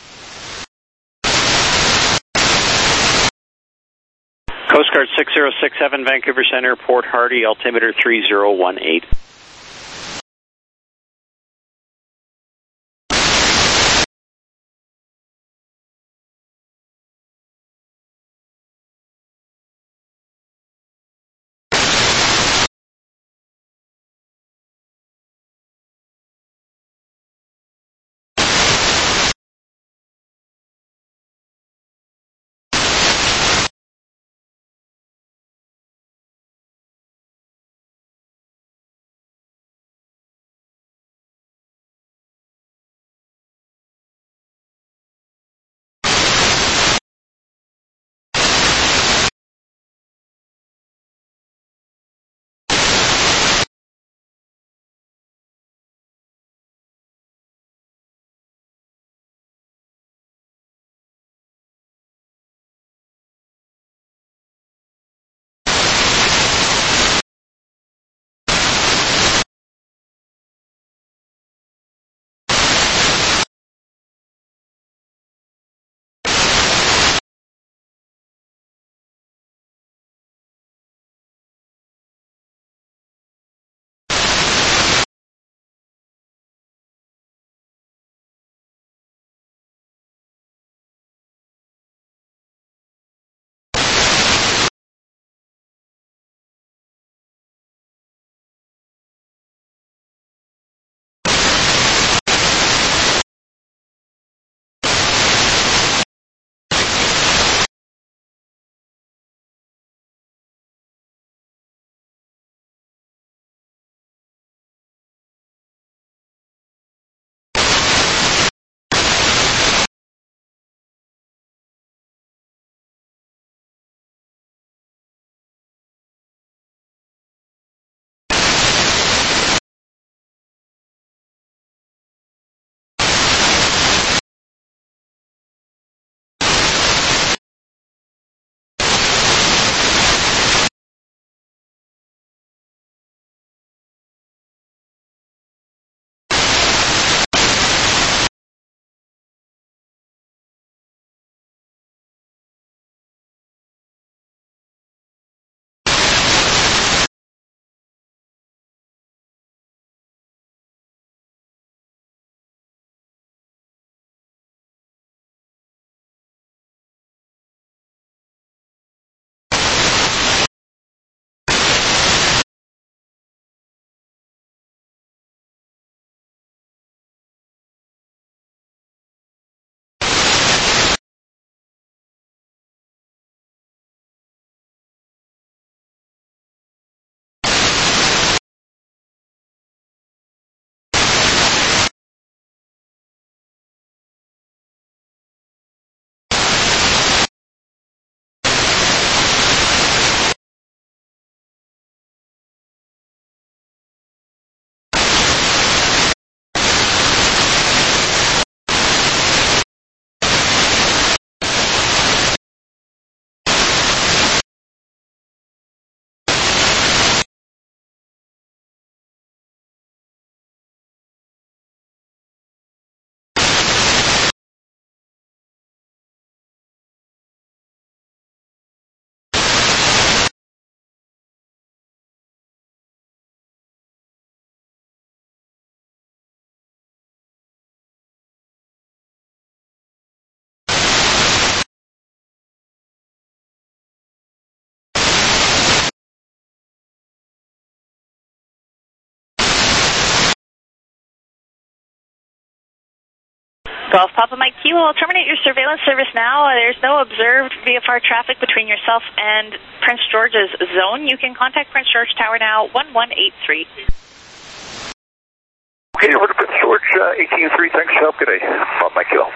Coast Guard 6067, Vancouver Center, Port Hardy, altimeter 3018. Golf Papa Mike Kilo, I'll terminate your surveillance service now. There's no observed VFR traffic between yourself and Prince George's zone. You can contact Prince George Tower now, 1183. Okay, over to Prince George, 18-3, thanks for help, good day. Papa Mike Kilo.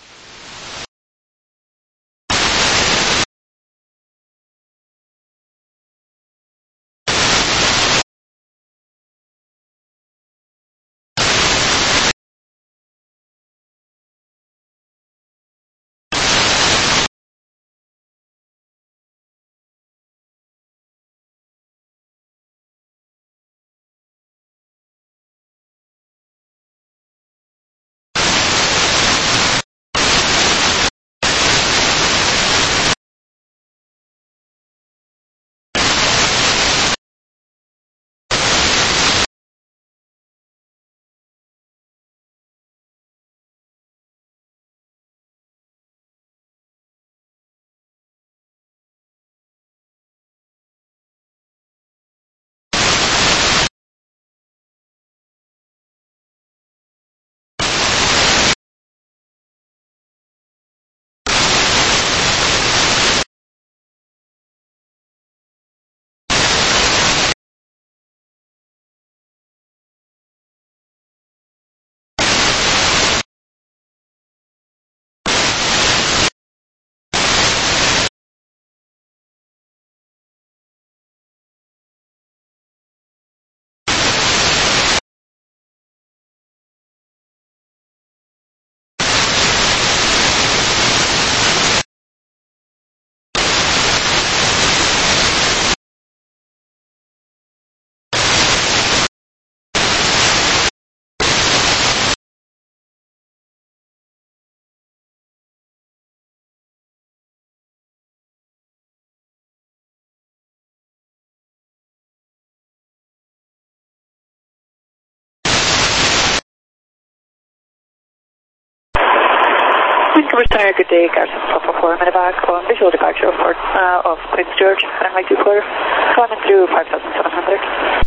Vancouver Center, good day, Garrison Papa 4 Medevac on visual departure of Prince George, runway 24, climbing through 5,700.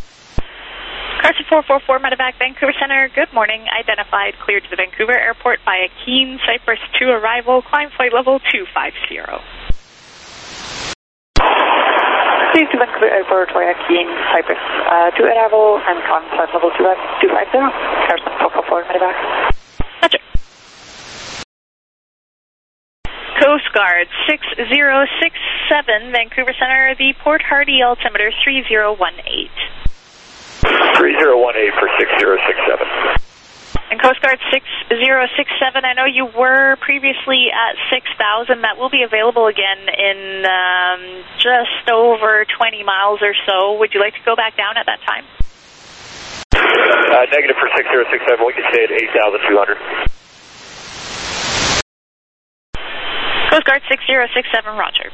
Carson 444 Medevac, Vancouver Center, good morning. Identified, cleared to the Vancouver Airport by a Keene Cypress 2 arrival, climb flight level 250. Please to Vancouver Airport via Keene Cypress 2 arrival and climb flight level 250. Carson 444 Medevac. Roger. Coast Guard 6067, Vancouver Center, the Port Hardy altimeter 3018. 3018 for 6067. And Coast Guard 6067, I know you were previously at 6,000. That will be available again in just over 20 miles or so. Would you like to go back down at that time? Negative for 6067, we can stay at 8,200. Coast Guard 6067, roger.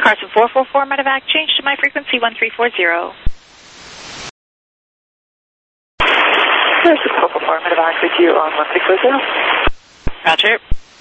Carson 444 medevac, change to my frequency 1340. Carson 444 medevac with you on 1340. Roger.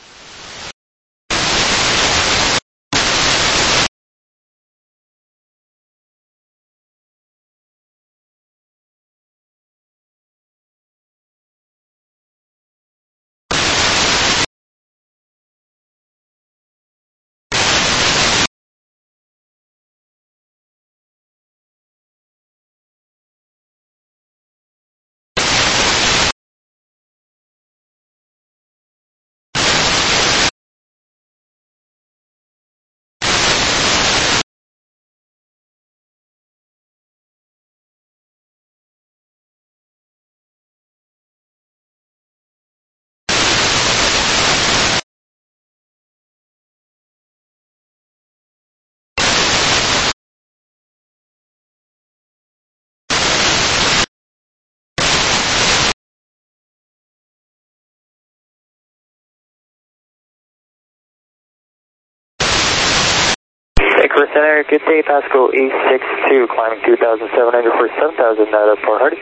Center Center, good day, Pasco 862, climbing 2,700 for 7,000 at Port Hardy.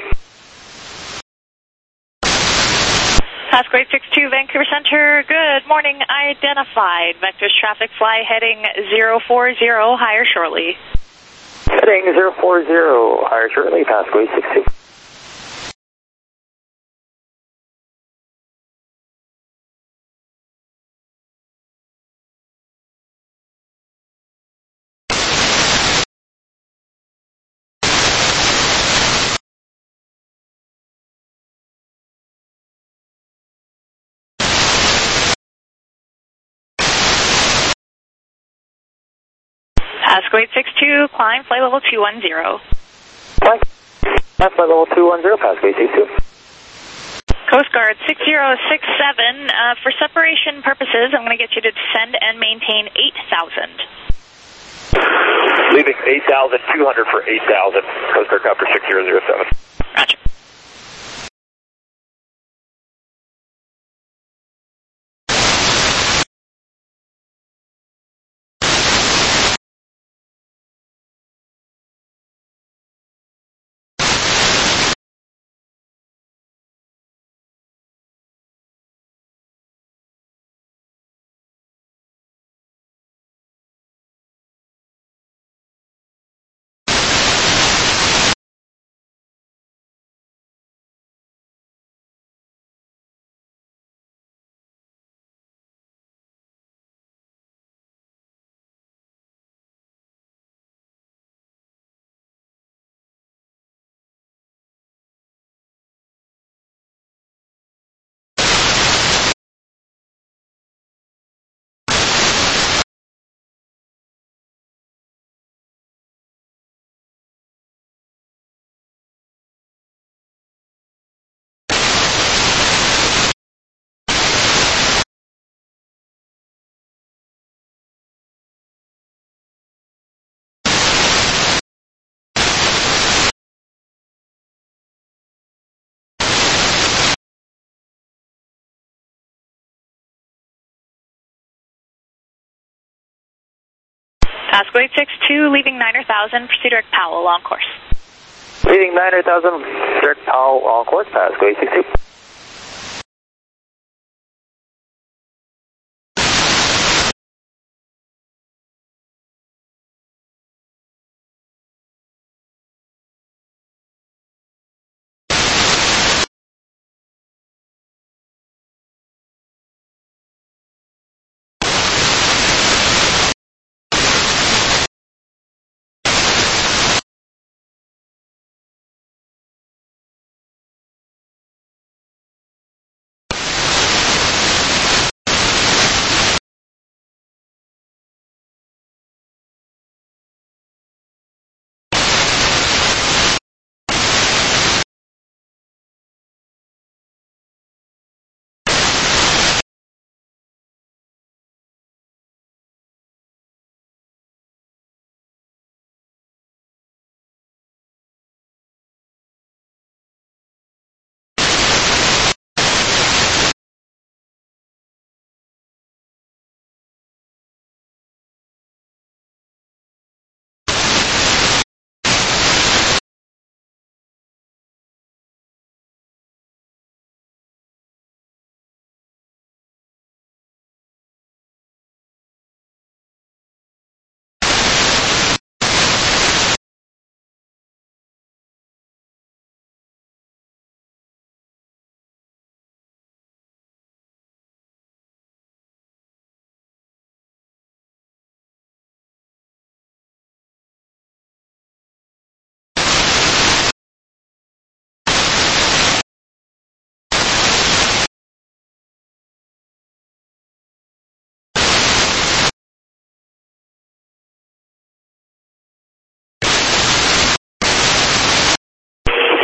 Pasco 862, Vancouver Center, good morning, identified. Vectors traffic fly heading 040, higher shortly. Heading 040, higher shortly, Pasco 862. Pasco 862, climb flight level 210. Flight level 210, Pasco 862. Coast Guard 6067, for separation purposes, I'm going to get you to descend and maintain 8,000. Leaving 8,200 for 8,000, Coast Guard Copter 6007. Roger. Pasco 862, leaving 9,000, proceed direct Powell, on course. Leaving 9,000, direct Powell, on course, Pasco 862.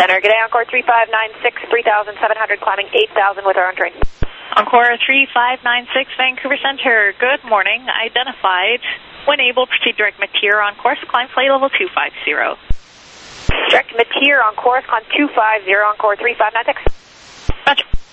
Center, good day, Encore 3596, 3,700, climbing 8,000 with our own train. Encore 3596, Vancouver Center, good morning. Identified. When able, proceed direct Mateer on course, climb flight level 250. Direct Mateer on course, climb 250, Encore 3596. Roger.